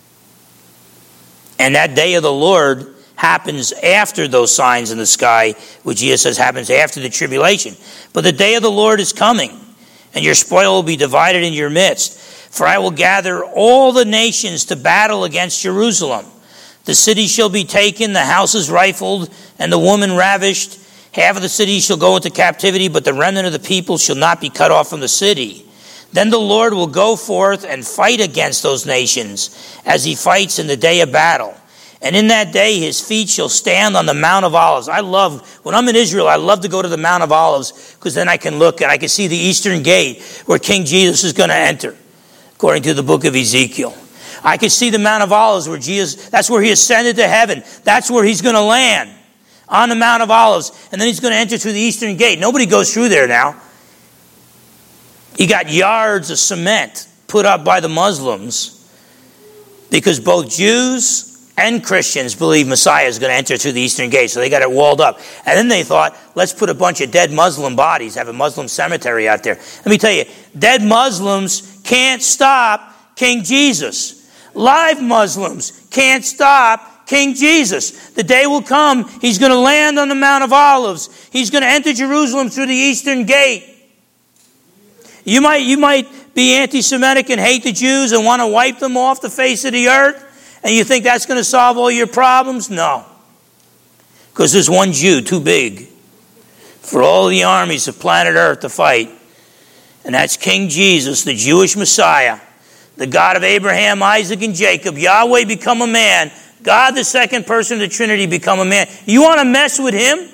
And that day of the Lord happens after those signs in the sky, which Jesus says happens after the tribulation. But the day of the Lord is coming, and your spoil will be divided in your midst. For I will gather all the nations to battle against Jerusalem. The city shall be taken, the houses rifled, and the woman ravished. Half of the city shall go into captivity, but the remnant of the people shall not be cut off from the city. Then the Lord will go forth and fight against those nations, as he fights in the day of battle. And in that day his feet shall stand on the Mount of Olives. I love, when I'm in Israel, I love to go to the Mount of Olives, because then I can look and I can see the eastern gate where King Jesus is going to enter, according to the book of Ezekiel. I can see the Mount of Olives where Jesus, that's where he ascended to heaven. That's where he's going to land, on the Mount of Olives. And then he's going to enter through the eastern gate. Nobody goes through there now. You got yards of cement put up by the Muslims, because both Jews and Christians believe Messiah is going to enter through the eastern gate. So they got it walled up. And then they thought, let's put a bunch of dead Muslim bodies, have a Muslim cemetery out there. Let me tell you, dead Muslims can't stop King Jesus. Live Muslims can't stop King Jesus. The day will come, he's going to land on the Mount of Olives. He's going to enter Jerusalem through the eastern gate. You might, you might be anti-Semitic and hate the Jews and want to wipe them off the face of the earth, and you think that's going to solve all your problems? No. Because there's one Jew too big for all the armies of planet Earth to fight. And that's King Jesus, the Jewish Messiah, the God of Abraham, Isaac, and Jacob. Yahweh become a man. God, the second person of the Trinity, become a man. You want to mess with him?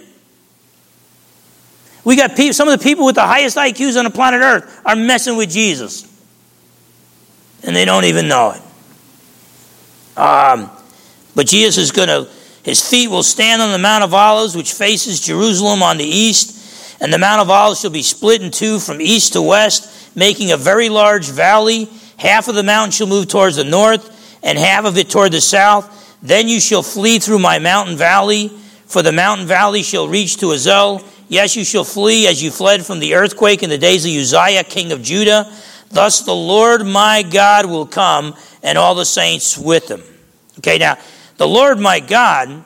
We got people, some of the people with the highest I Qs on the planet Earth are messing with Jesus. And they don't even know it. Um, but Jesus is going to, his feet will stand on the Mount of Olives, which faces Jerusalem on the east. And the Mount of Olives shall be split in two from east to west, making a very large valley. Half of the mountain shall move towards the north, and half of it toward the south. Then you shall flee through my mountain valley, for the mountain valley shall reach to Azel. Yes, you shall flee as you fled from the earthquake in the days of Uzziah, king of Judah. Thus the Lord my God will come, and all the saints with him. Okay, now, the Lord my God,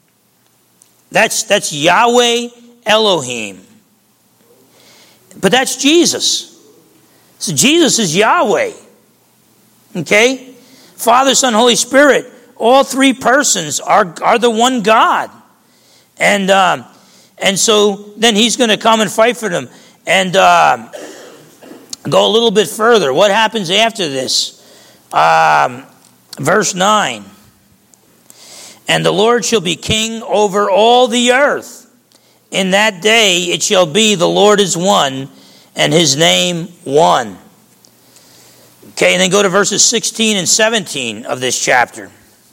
that's, that's Yahweh Elohim. But that's Jesus. So Jesus is Yahweh. Okay? Father, Son, Holy Spirit, all three persons are, are the one God. And um, and so then he's going to come and fight for them. And uh, go a little bit further. What happens after this? Um, verse nine. And the Lord shall be king over all the earth. In that day it shall be the Lord is one, and his name one. Okay, and then go to verses sixteen and seventeen of this chapter.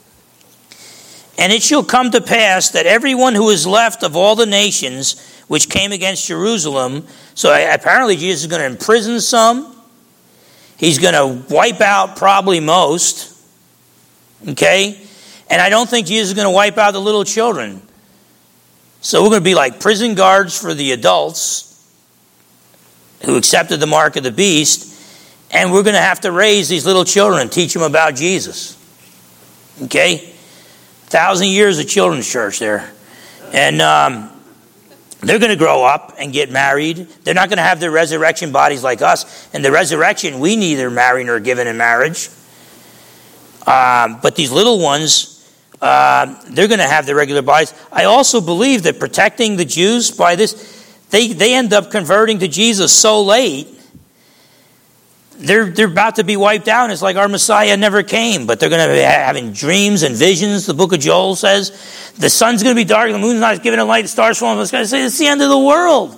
And it shall come to pass that everyone who is left of all the nations which came against Jerusalem, so apparently Jesus is going to imprison some. He's going to wipe out probably most. Okay? And I don't think Jesus is going to wipe out the little children. So we're going to be like prison guards for the adults who accepted the mark of the beast. And we're going to have to raise these little children and teach them about Jesus. Okay? Thousand years of children's church there. And um, they're going to grow up and get married. They're not going to have their resurrection bodies like us. In the resurrection, we neither marry nor given in marriage. Um, but these little ones, uh, they're going to have their regular bodies. I also believe that protecting the Jews by this, they, they end up converting to Jesus so late, They're, they're about to be wiped out. It's like our Messiah never came. But they're going to be having dreams and visions. The book of Joel says the sun's going to be dark, the moon's not given a light, the stars falling. It's going to say it's the end of the world.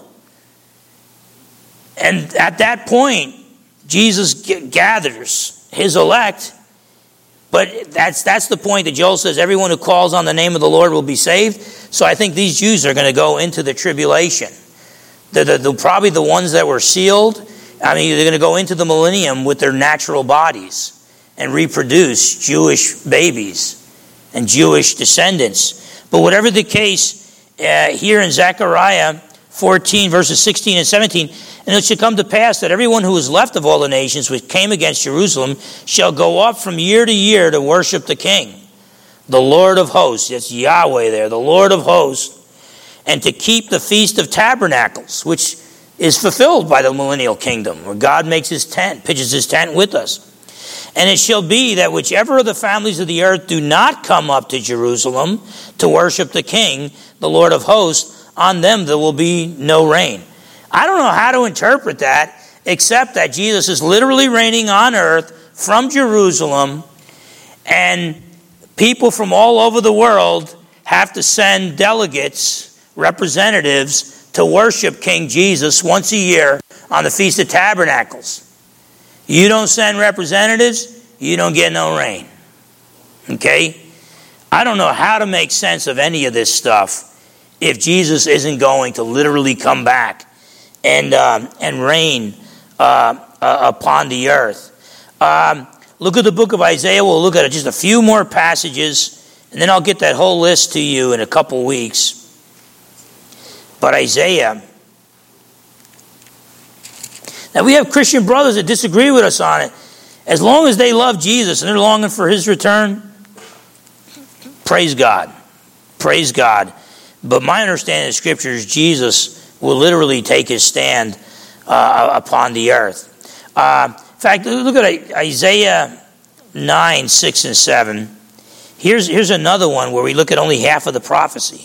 And at that point, Jesus gathers his elect. But that's that's the point that Joel says everyone who calls on the name of the Lord will be saved. So I think these Jews are going to go into the tribulation. They're, the, the, probably the ones that were sealed. I mean, they're going to go into the millennium with their natural bodies and reproduce Jewish babies and Jewish descendants. But whatever the case, uh, here in Zechariah fourteen, verses sixteen and seventeen, and it shall come to pass that everyone who is left of all the nations which came against Jerusalem shall go up from year to year to worship the King, the Lord of hosts. It's Yahweh there, the Lord of hosts, and to keep the Feast of Tabernacles, which is fulfilled by the millennial kingdom, where God makes his tent, pitches his tent with us. And it shall be that whichever of the families of the earth do not come up to Jerusalem to worship the King, the Lord of hosts, on them there will be no rain. I don't know how to interpret that, except that Jesus is literally reigning on earth from Jerusalem, and people from all over the world have to send delegates, representatives, to worship King Jesus once a year on the Feast of Tabernacles. You don't send representatives, you don't get no rain. Okay? I don't know how to make sense of any of this stuff if Jesus isn't going to literally come back and um, and reign uh, uh, upon the earth. Um, look at the book of Isaiah. We'll look at just a few more passages, and then I'll get that whole list to you in a couple weeks. But Isaiah, now we have Christian brothers that disagree with us on it. As long as they love Jesus and they're longing for his return, praise God. Praise God. But my understanding of Scripture is Jesus will literally take his stand uh, upon the earth. Uh, in fact, look at Isaiah nine, six, and seven. Here's, here's another one where we look at only half of the prophecy.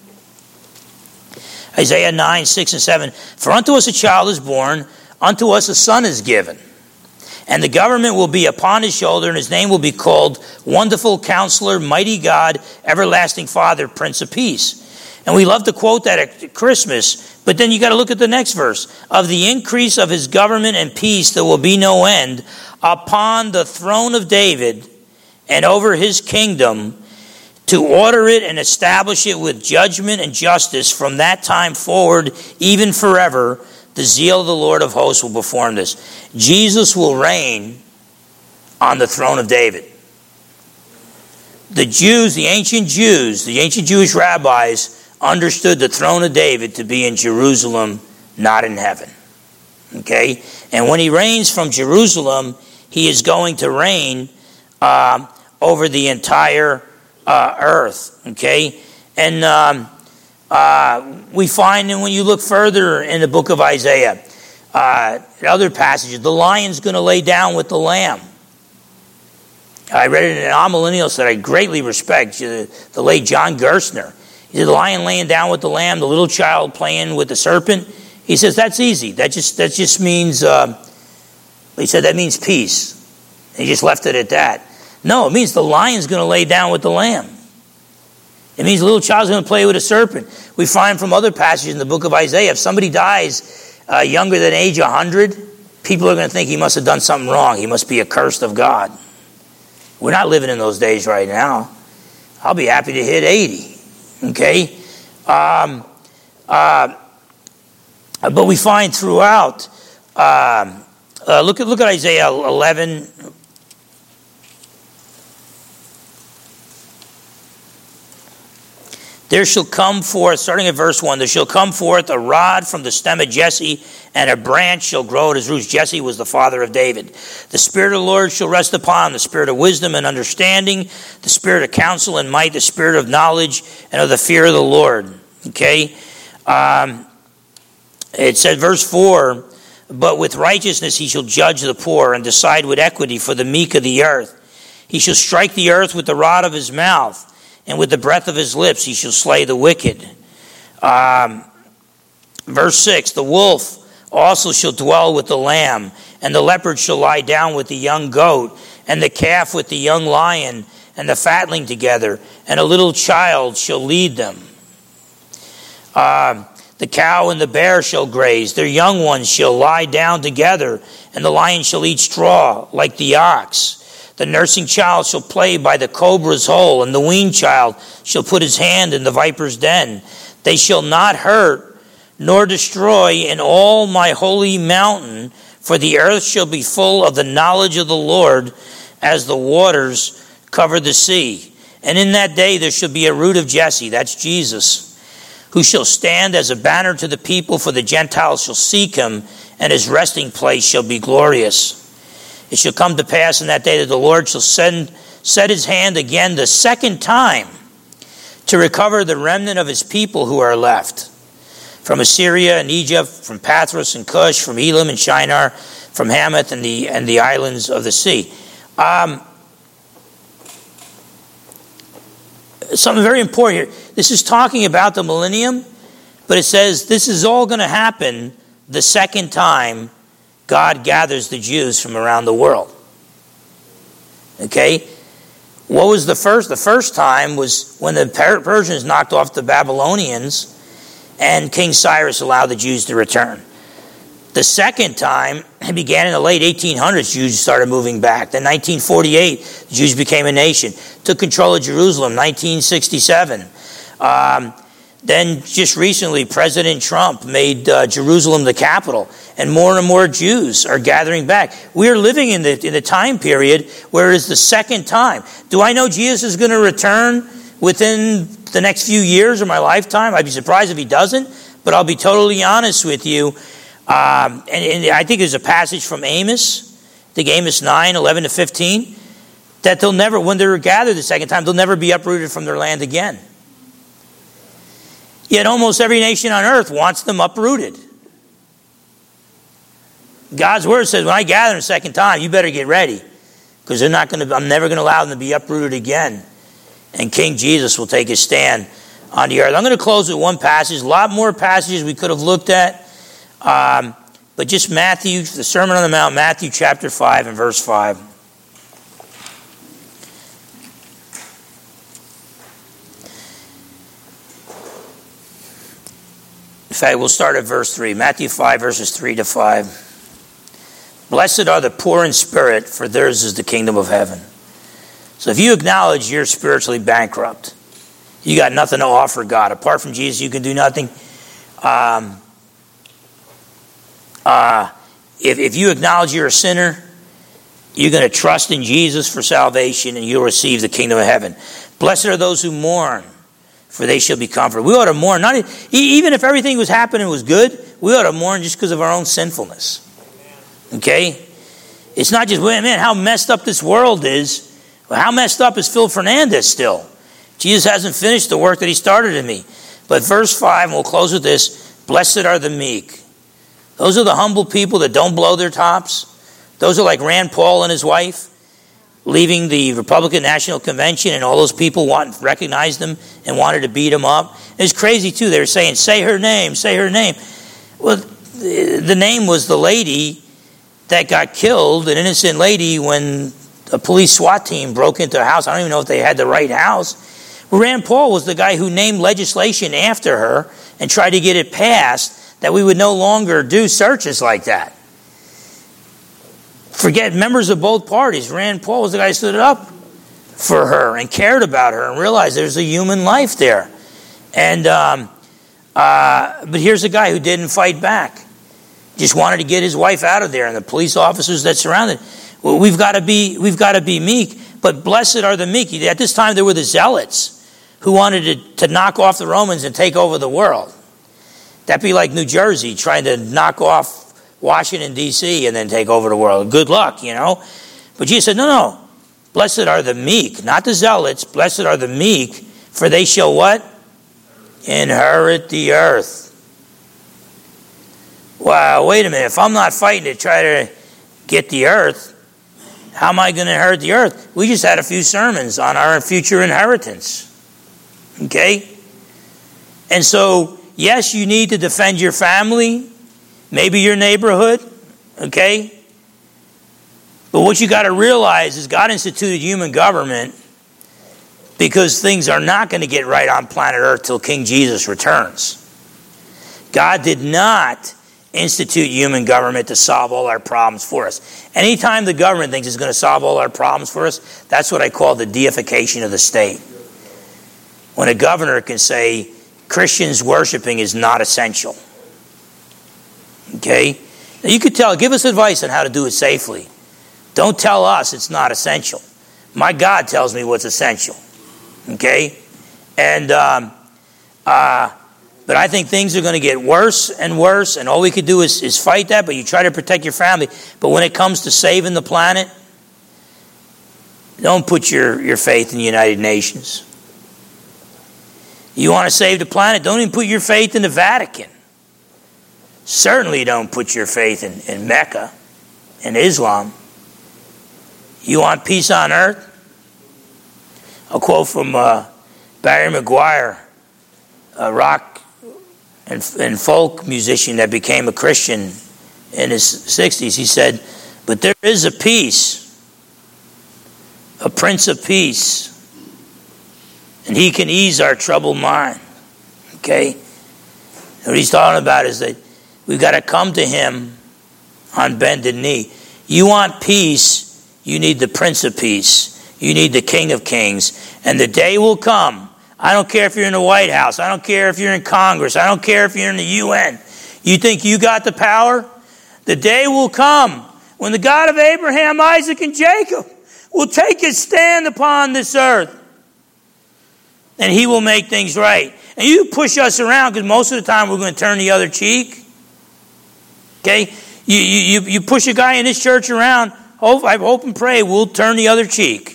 Isaiah nine, six, and seven. For unto us a child is born, unto us a son is given. And the government will be upon his shoulder, and his name will be called Wonderful Counselor, Mighty God, Everlasting Father, Prince of Peace. And we love to quote that at Christmas, but then you got to look at the next verse. Of the increase of his government and peace there will be no end upon the throne of David and over his kingdom, to order it and establish it with judgment and justice from that time forward, even forever. The zeal of the Lord of hosts will perform this. Jesus will reign on the throne of David. The Jews, the ancient Jews, the ancient Jewish rabbis understood the throne of David to be in Jerusalem, not in heaven. Okay? And when he reigns from Jerusalem, he is going to reign uh, over the entire uh, earth. Okay? And um, uh, we find, and when you look further in the book of Isaiah, uh, other passages, the lion's going to lay down with the lamb. I read it in an amillennialist that I greatly respect, the late John Gerstner. He said, the lion laying down with the lamb, the little child playing with the serpent. He says, that's easy. That just that just means, uh, he said, that means peace. And he just left it at that. No, it means the lion's going to lay down with the lamb. It means the little child's going to play with a serpent. We find from other passages in the book of Isaiah, if somebody dies uh, younger than age one hundred, people are going to think he must have done something wrong. He must be accursed of God. We're not living in those days right now. I'll be happy to hit eighty. Okay? Um, uh, but we find throughout, um, uh, look at look at Isaiah eleven. There shall come forth, starting at verse one, there shall come forth a rod from the stem of Jesse, and a branch shall grow at his roots. Jesse was the father of David. The Spirit of the Lord shall rest upon him, the Spirit of wisdom and understanding, the Spirit of counsel and might, the Spirit of knowledge and of the fear of the Lord. Okay? Um, it said, verse four, but with righteousness he shall judge the poor and decide with equity for the meek of the earth. He shall strike the earth with the rod of his mouth, and with the breath of his lips he shall slay the wicked. Um, verse six, the wolf also shall dwell with the lamb, and the leopard shall lie down with the young goat, and the calf with the young lion, and the fatling together, and a little child shall lead them. Um, the cow and the bear shall graze, their young ones shall lie down together, and the lion shall eat straw like the ox. The nursing child shall play by the cobra's hole, and the weaned child shall put his hand in the viper's den. They shall not hurt nor destroy in all my holy mountain, for the earth shall be full of the knowledge of the Lord as the waters cover the sea. And in that day there shall be a root of Jesse, that's Jesus, who shall stand as a banner to the people, for the Gentiles shall seek him, and his resting place shall be glorious. It shall come to pass in that day that the Lord shall send, set his hand again the second time to recover the remnant of his people who are left. From Assyria and Egypt, from Pathros and Cush, from Elam and Shinar, from Hamath and the, and the islands of the sea. Um, something very important here. This is talking about the millennium, but it says this is all going to happen the second time God gathers the Jews from around the world. Okay? What was the first? The first time was when the Persians knocked off the Babylonians and King Cyrus allowed the Jews to return. The second time, it began in the late eighteen hundreds, Jews started moving back. Then nineteen forty-eight, the Jews became a nation. Took control of Jerusalem, nineteen sixty-seven. Um, Then just recently, President Trump made uh, Jerusalem the capital, and more and more Jews are gathering back. We are living in the in the time period where it is the second time. Do I know Jesus is going to return within the next few years or my lifetime? I'd be surprised if he doesn't, but I'll be totally honest with you. Um, and, and I think there's a passage from Amos, I think Amos nine, eleven to fifteen, that they'll never, when they're gathered the second time, they'll never be uprooted from their land again. Yet almost every nation on earth wants them uprooted. God's word says, when I gather the second time, you better get ready. Because they're not going to, I'm never going to allow them to be uprooted again. And King Jesus will take his stand on the earth. I'm going to close with one passage. A lot more passages we could have looked at. Um, but just Matthew, the Sermon on the Mount, Matthew chapter five and verse five. In fact, we'll start at verse three. Matthew five, verses three to five. Blessed are the poor in spirit, for theirs is the kingdom of heaven. So if you acknowledge you're spiritually bankrupt, you got nothing to offer God. Apart from Jesus, you can do nothing. Um, uh, if, if you acknowledge you're a sinner, you're going to trust in Jesus for salvation, and you'll receive the kingdom of heaven. Blessed are those who mourn, for they shall be comforted. We ought to mourn, not even if everything was happening was good, we ought to mourn just because of our own sinfulness. Okay? It's not just, man, how messed up this world is. How messed up is Phil Fernandez still? Jesus hasn't finished the work that he started in me. But verse five, and we'll close with this, blessed are the meek. Those are the humble people that don't blow their tops. Those are like Rand Paul and his wife, leaving the Republican National Convention, and all those people want, recognized them and wanted to beat him up. It's crazy too. They were saying, say her name, say her name. Well, the name was the lady that got killed, an innocent lady, when a police SWAT team broke into a house. I don't even know if they had the right house. Rand Paul was the guy who named legislation after her and tried to get it passed that we would no longer do searches like that. Forget members of both parties. Rand Paul was the guy who stood up for her and cared about her and realized there's a human life there. And um, uh, but here's a guy who didn't fight back. Just wanted to get his wife out of there, and the police officers that surrounded. Well, we've got to be we've got to be meek. But blessed are the meek. At this time, there were the zealots who wanted to, to knock off the Romans and take over the world. That'd be like New Jersey trying to knock off Washington, D C and then take over the world. Good luck, you know. But Jesus said, no, no. Blessed are the meek, not the zealots. Blessed are the meek, for they shall what? Inherit the earth. Wow, wait a minute. If I'm not fighting to try to get the earth, how am I going to inherit the earth? We just had a few sermons on our future inheritance. Okay? And so, yes, you need to defend your family, maybe your neighborhood, okay? But what you got to realize is God instituted human government because things are not going to get right on planet Earth till King Jesus returns. God did not institute human government to solve all our problems for us. Anytime the government thinks it's going to solve all our problems for us, that's what I call the deification of the state. When a governor can say, Christians worshiping is not essential. Okay? Now you could tell, give us advice on how to do it safely. Don't tell us it's not essential. My God tells me what's essential. Okay? And, um, uh, but I think things are going to get worse and worse, and all we could do is, is fight that, but you try to protect your family. But when it comes to saving the planet, don't put your, your faith in the United Nations. You want to save the planet? Don't even put your faith in the Vatican. Certainly don't put your faith in, in Mecca and Islam. You want peace on earth? A quote from uh, Barry McGuire, a rock and, and folk musician that became a Christian in his sixties. He said, but there is a peace, a Prince of Peace, and he can ease our troubled mind. Okay? What he's talking about is that we've got to come to him on bended knee. You want peace, you need the Prince of Peace. You need the King of Kings. And the day will come. I don't care if you're in the White House. I don't care if you're in Congress. I don't care if you're in the U N. You think you got the power? The day will come when the God of Abraham, Isaac, and Jacob will take his stand upon this earth. And he will make things right. And you push us around because most of the time we're going to turn the other cheek. Okay? You, you, you push a guy in this church around, hope, I hope and pray we'll turn the other cheek.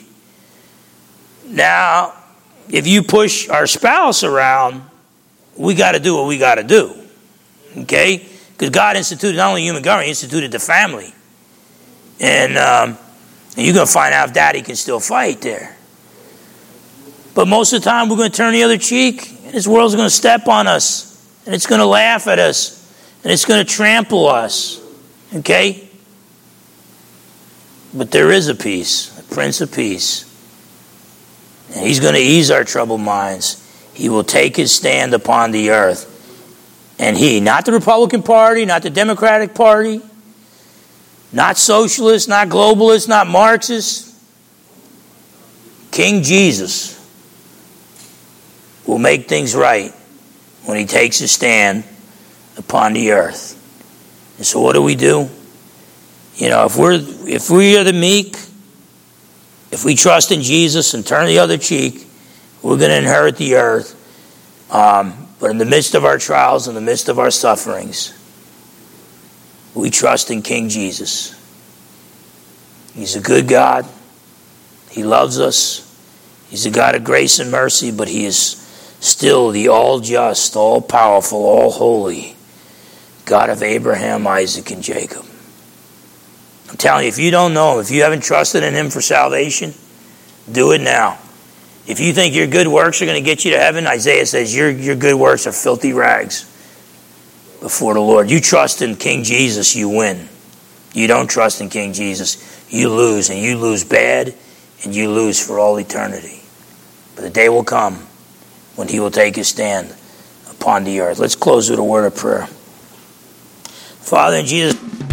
Now, if you push our spouse around, we got to do what we got to do. Okay? Because God instituted not only human government, he instituted the family. And, um, and you're going to find out if daddy can still fight there. But most of the time, we're going to turn the other cheek, and this world's going to step on us, and it's going to laugh at us, and it's going to trample us. Okay? But there is a peace, a Prince of Peace. And he's going to ease our troubled minds. He will take his stand upon the earth. And he, not the Republican Party, not the Democratic Party, not socialists, not globalists, not Marxists. King Jesus will make things right when he takes his stand upon the earth. And so what do we do? You know, if we're if we are the meek, if we trust in Jesus and turn the other cheek, we're going to inherit the earth. Um, but in the midst of our trials, in the midst of our sufferings, we trust in King Jesus. He's a good God. He loves us. He's a God of grace and mercy, but he is still the all-just, all-powerful, all-holy God of Abraham, Isaac, and Jacob. I'm telling you, if you don't know him, if you haven't trusted in him for salvation, do it now. If you think your good works are going to get you to heaven, Isaiah says your, your good works are filthy rags before the Lord. You trust in King Jesus, you win. You don't trust in King Jesus, you lose, and you lose bad, and you lose for all eternity. But the day will come when he will take his stand upon the earth. Let's close with a word of prayer. Father, in Jesus'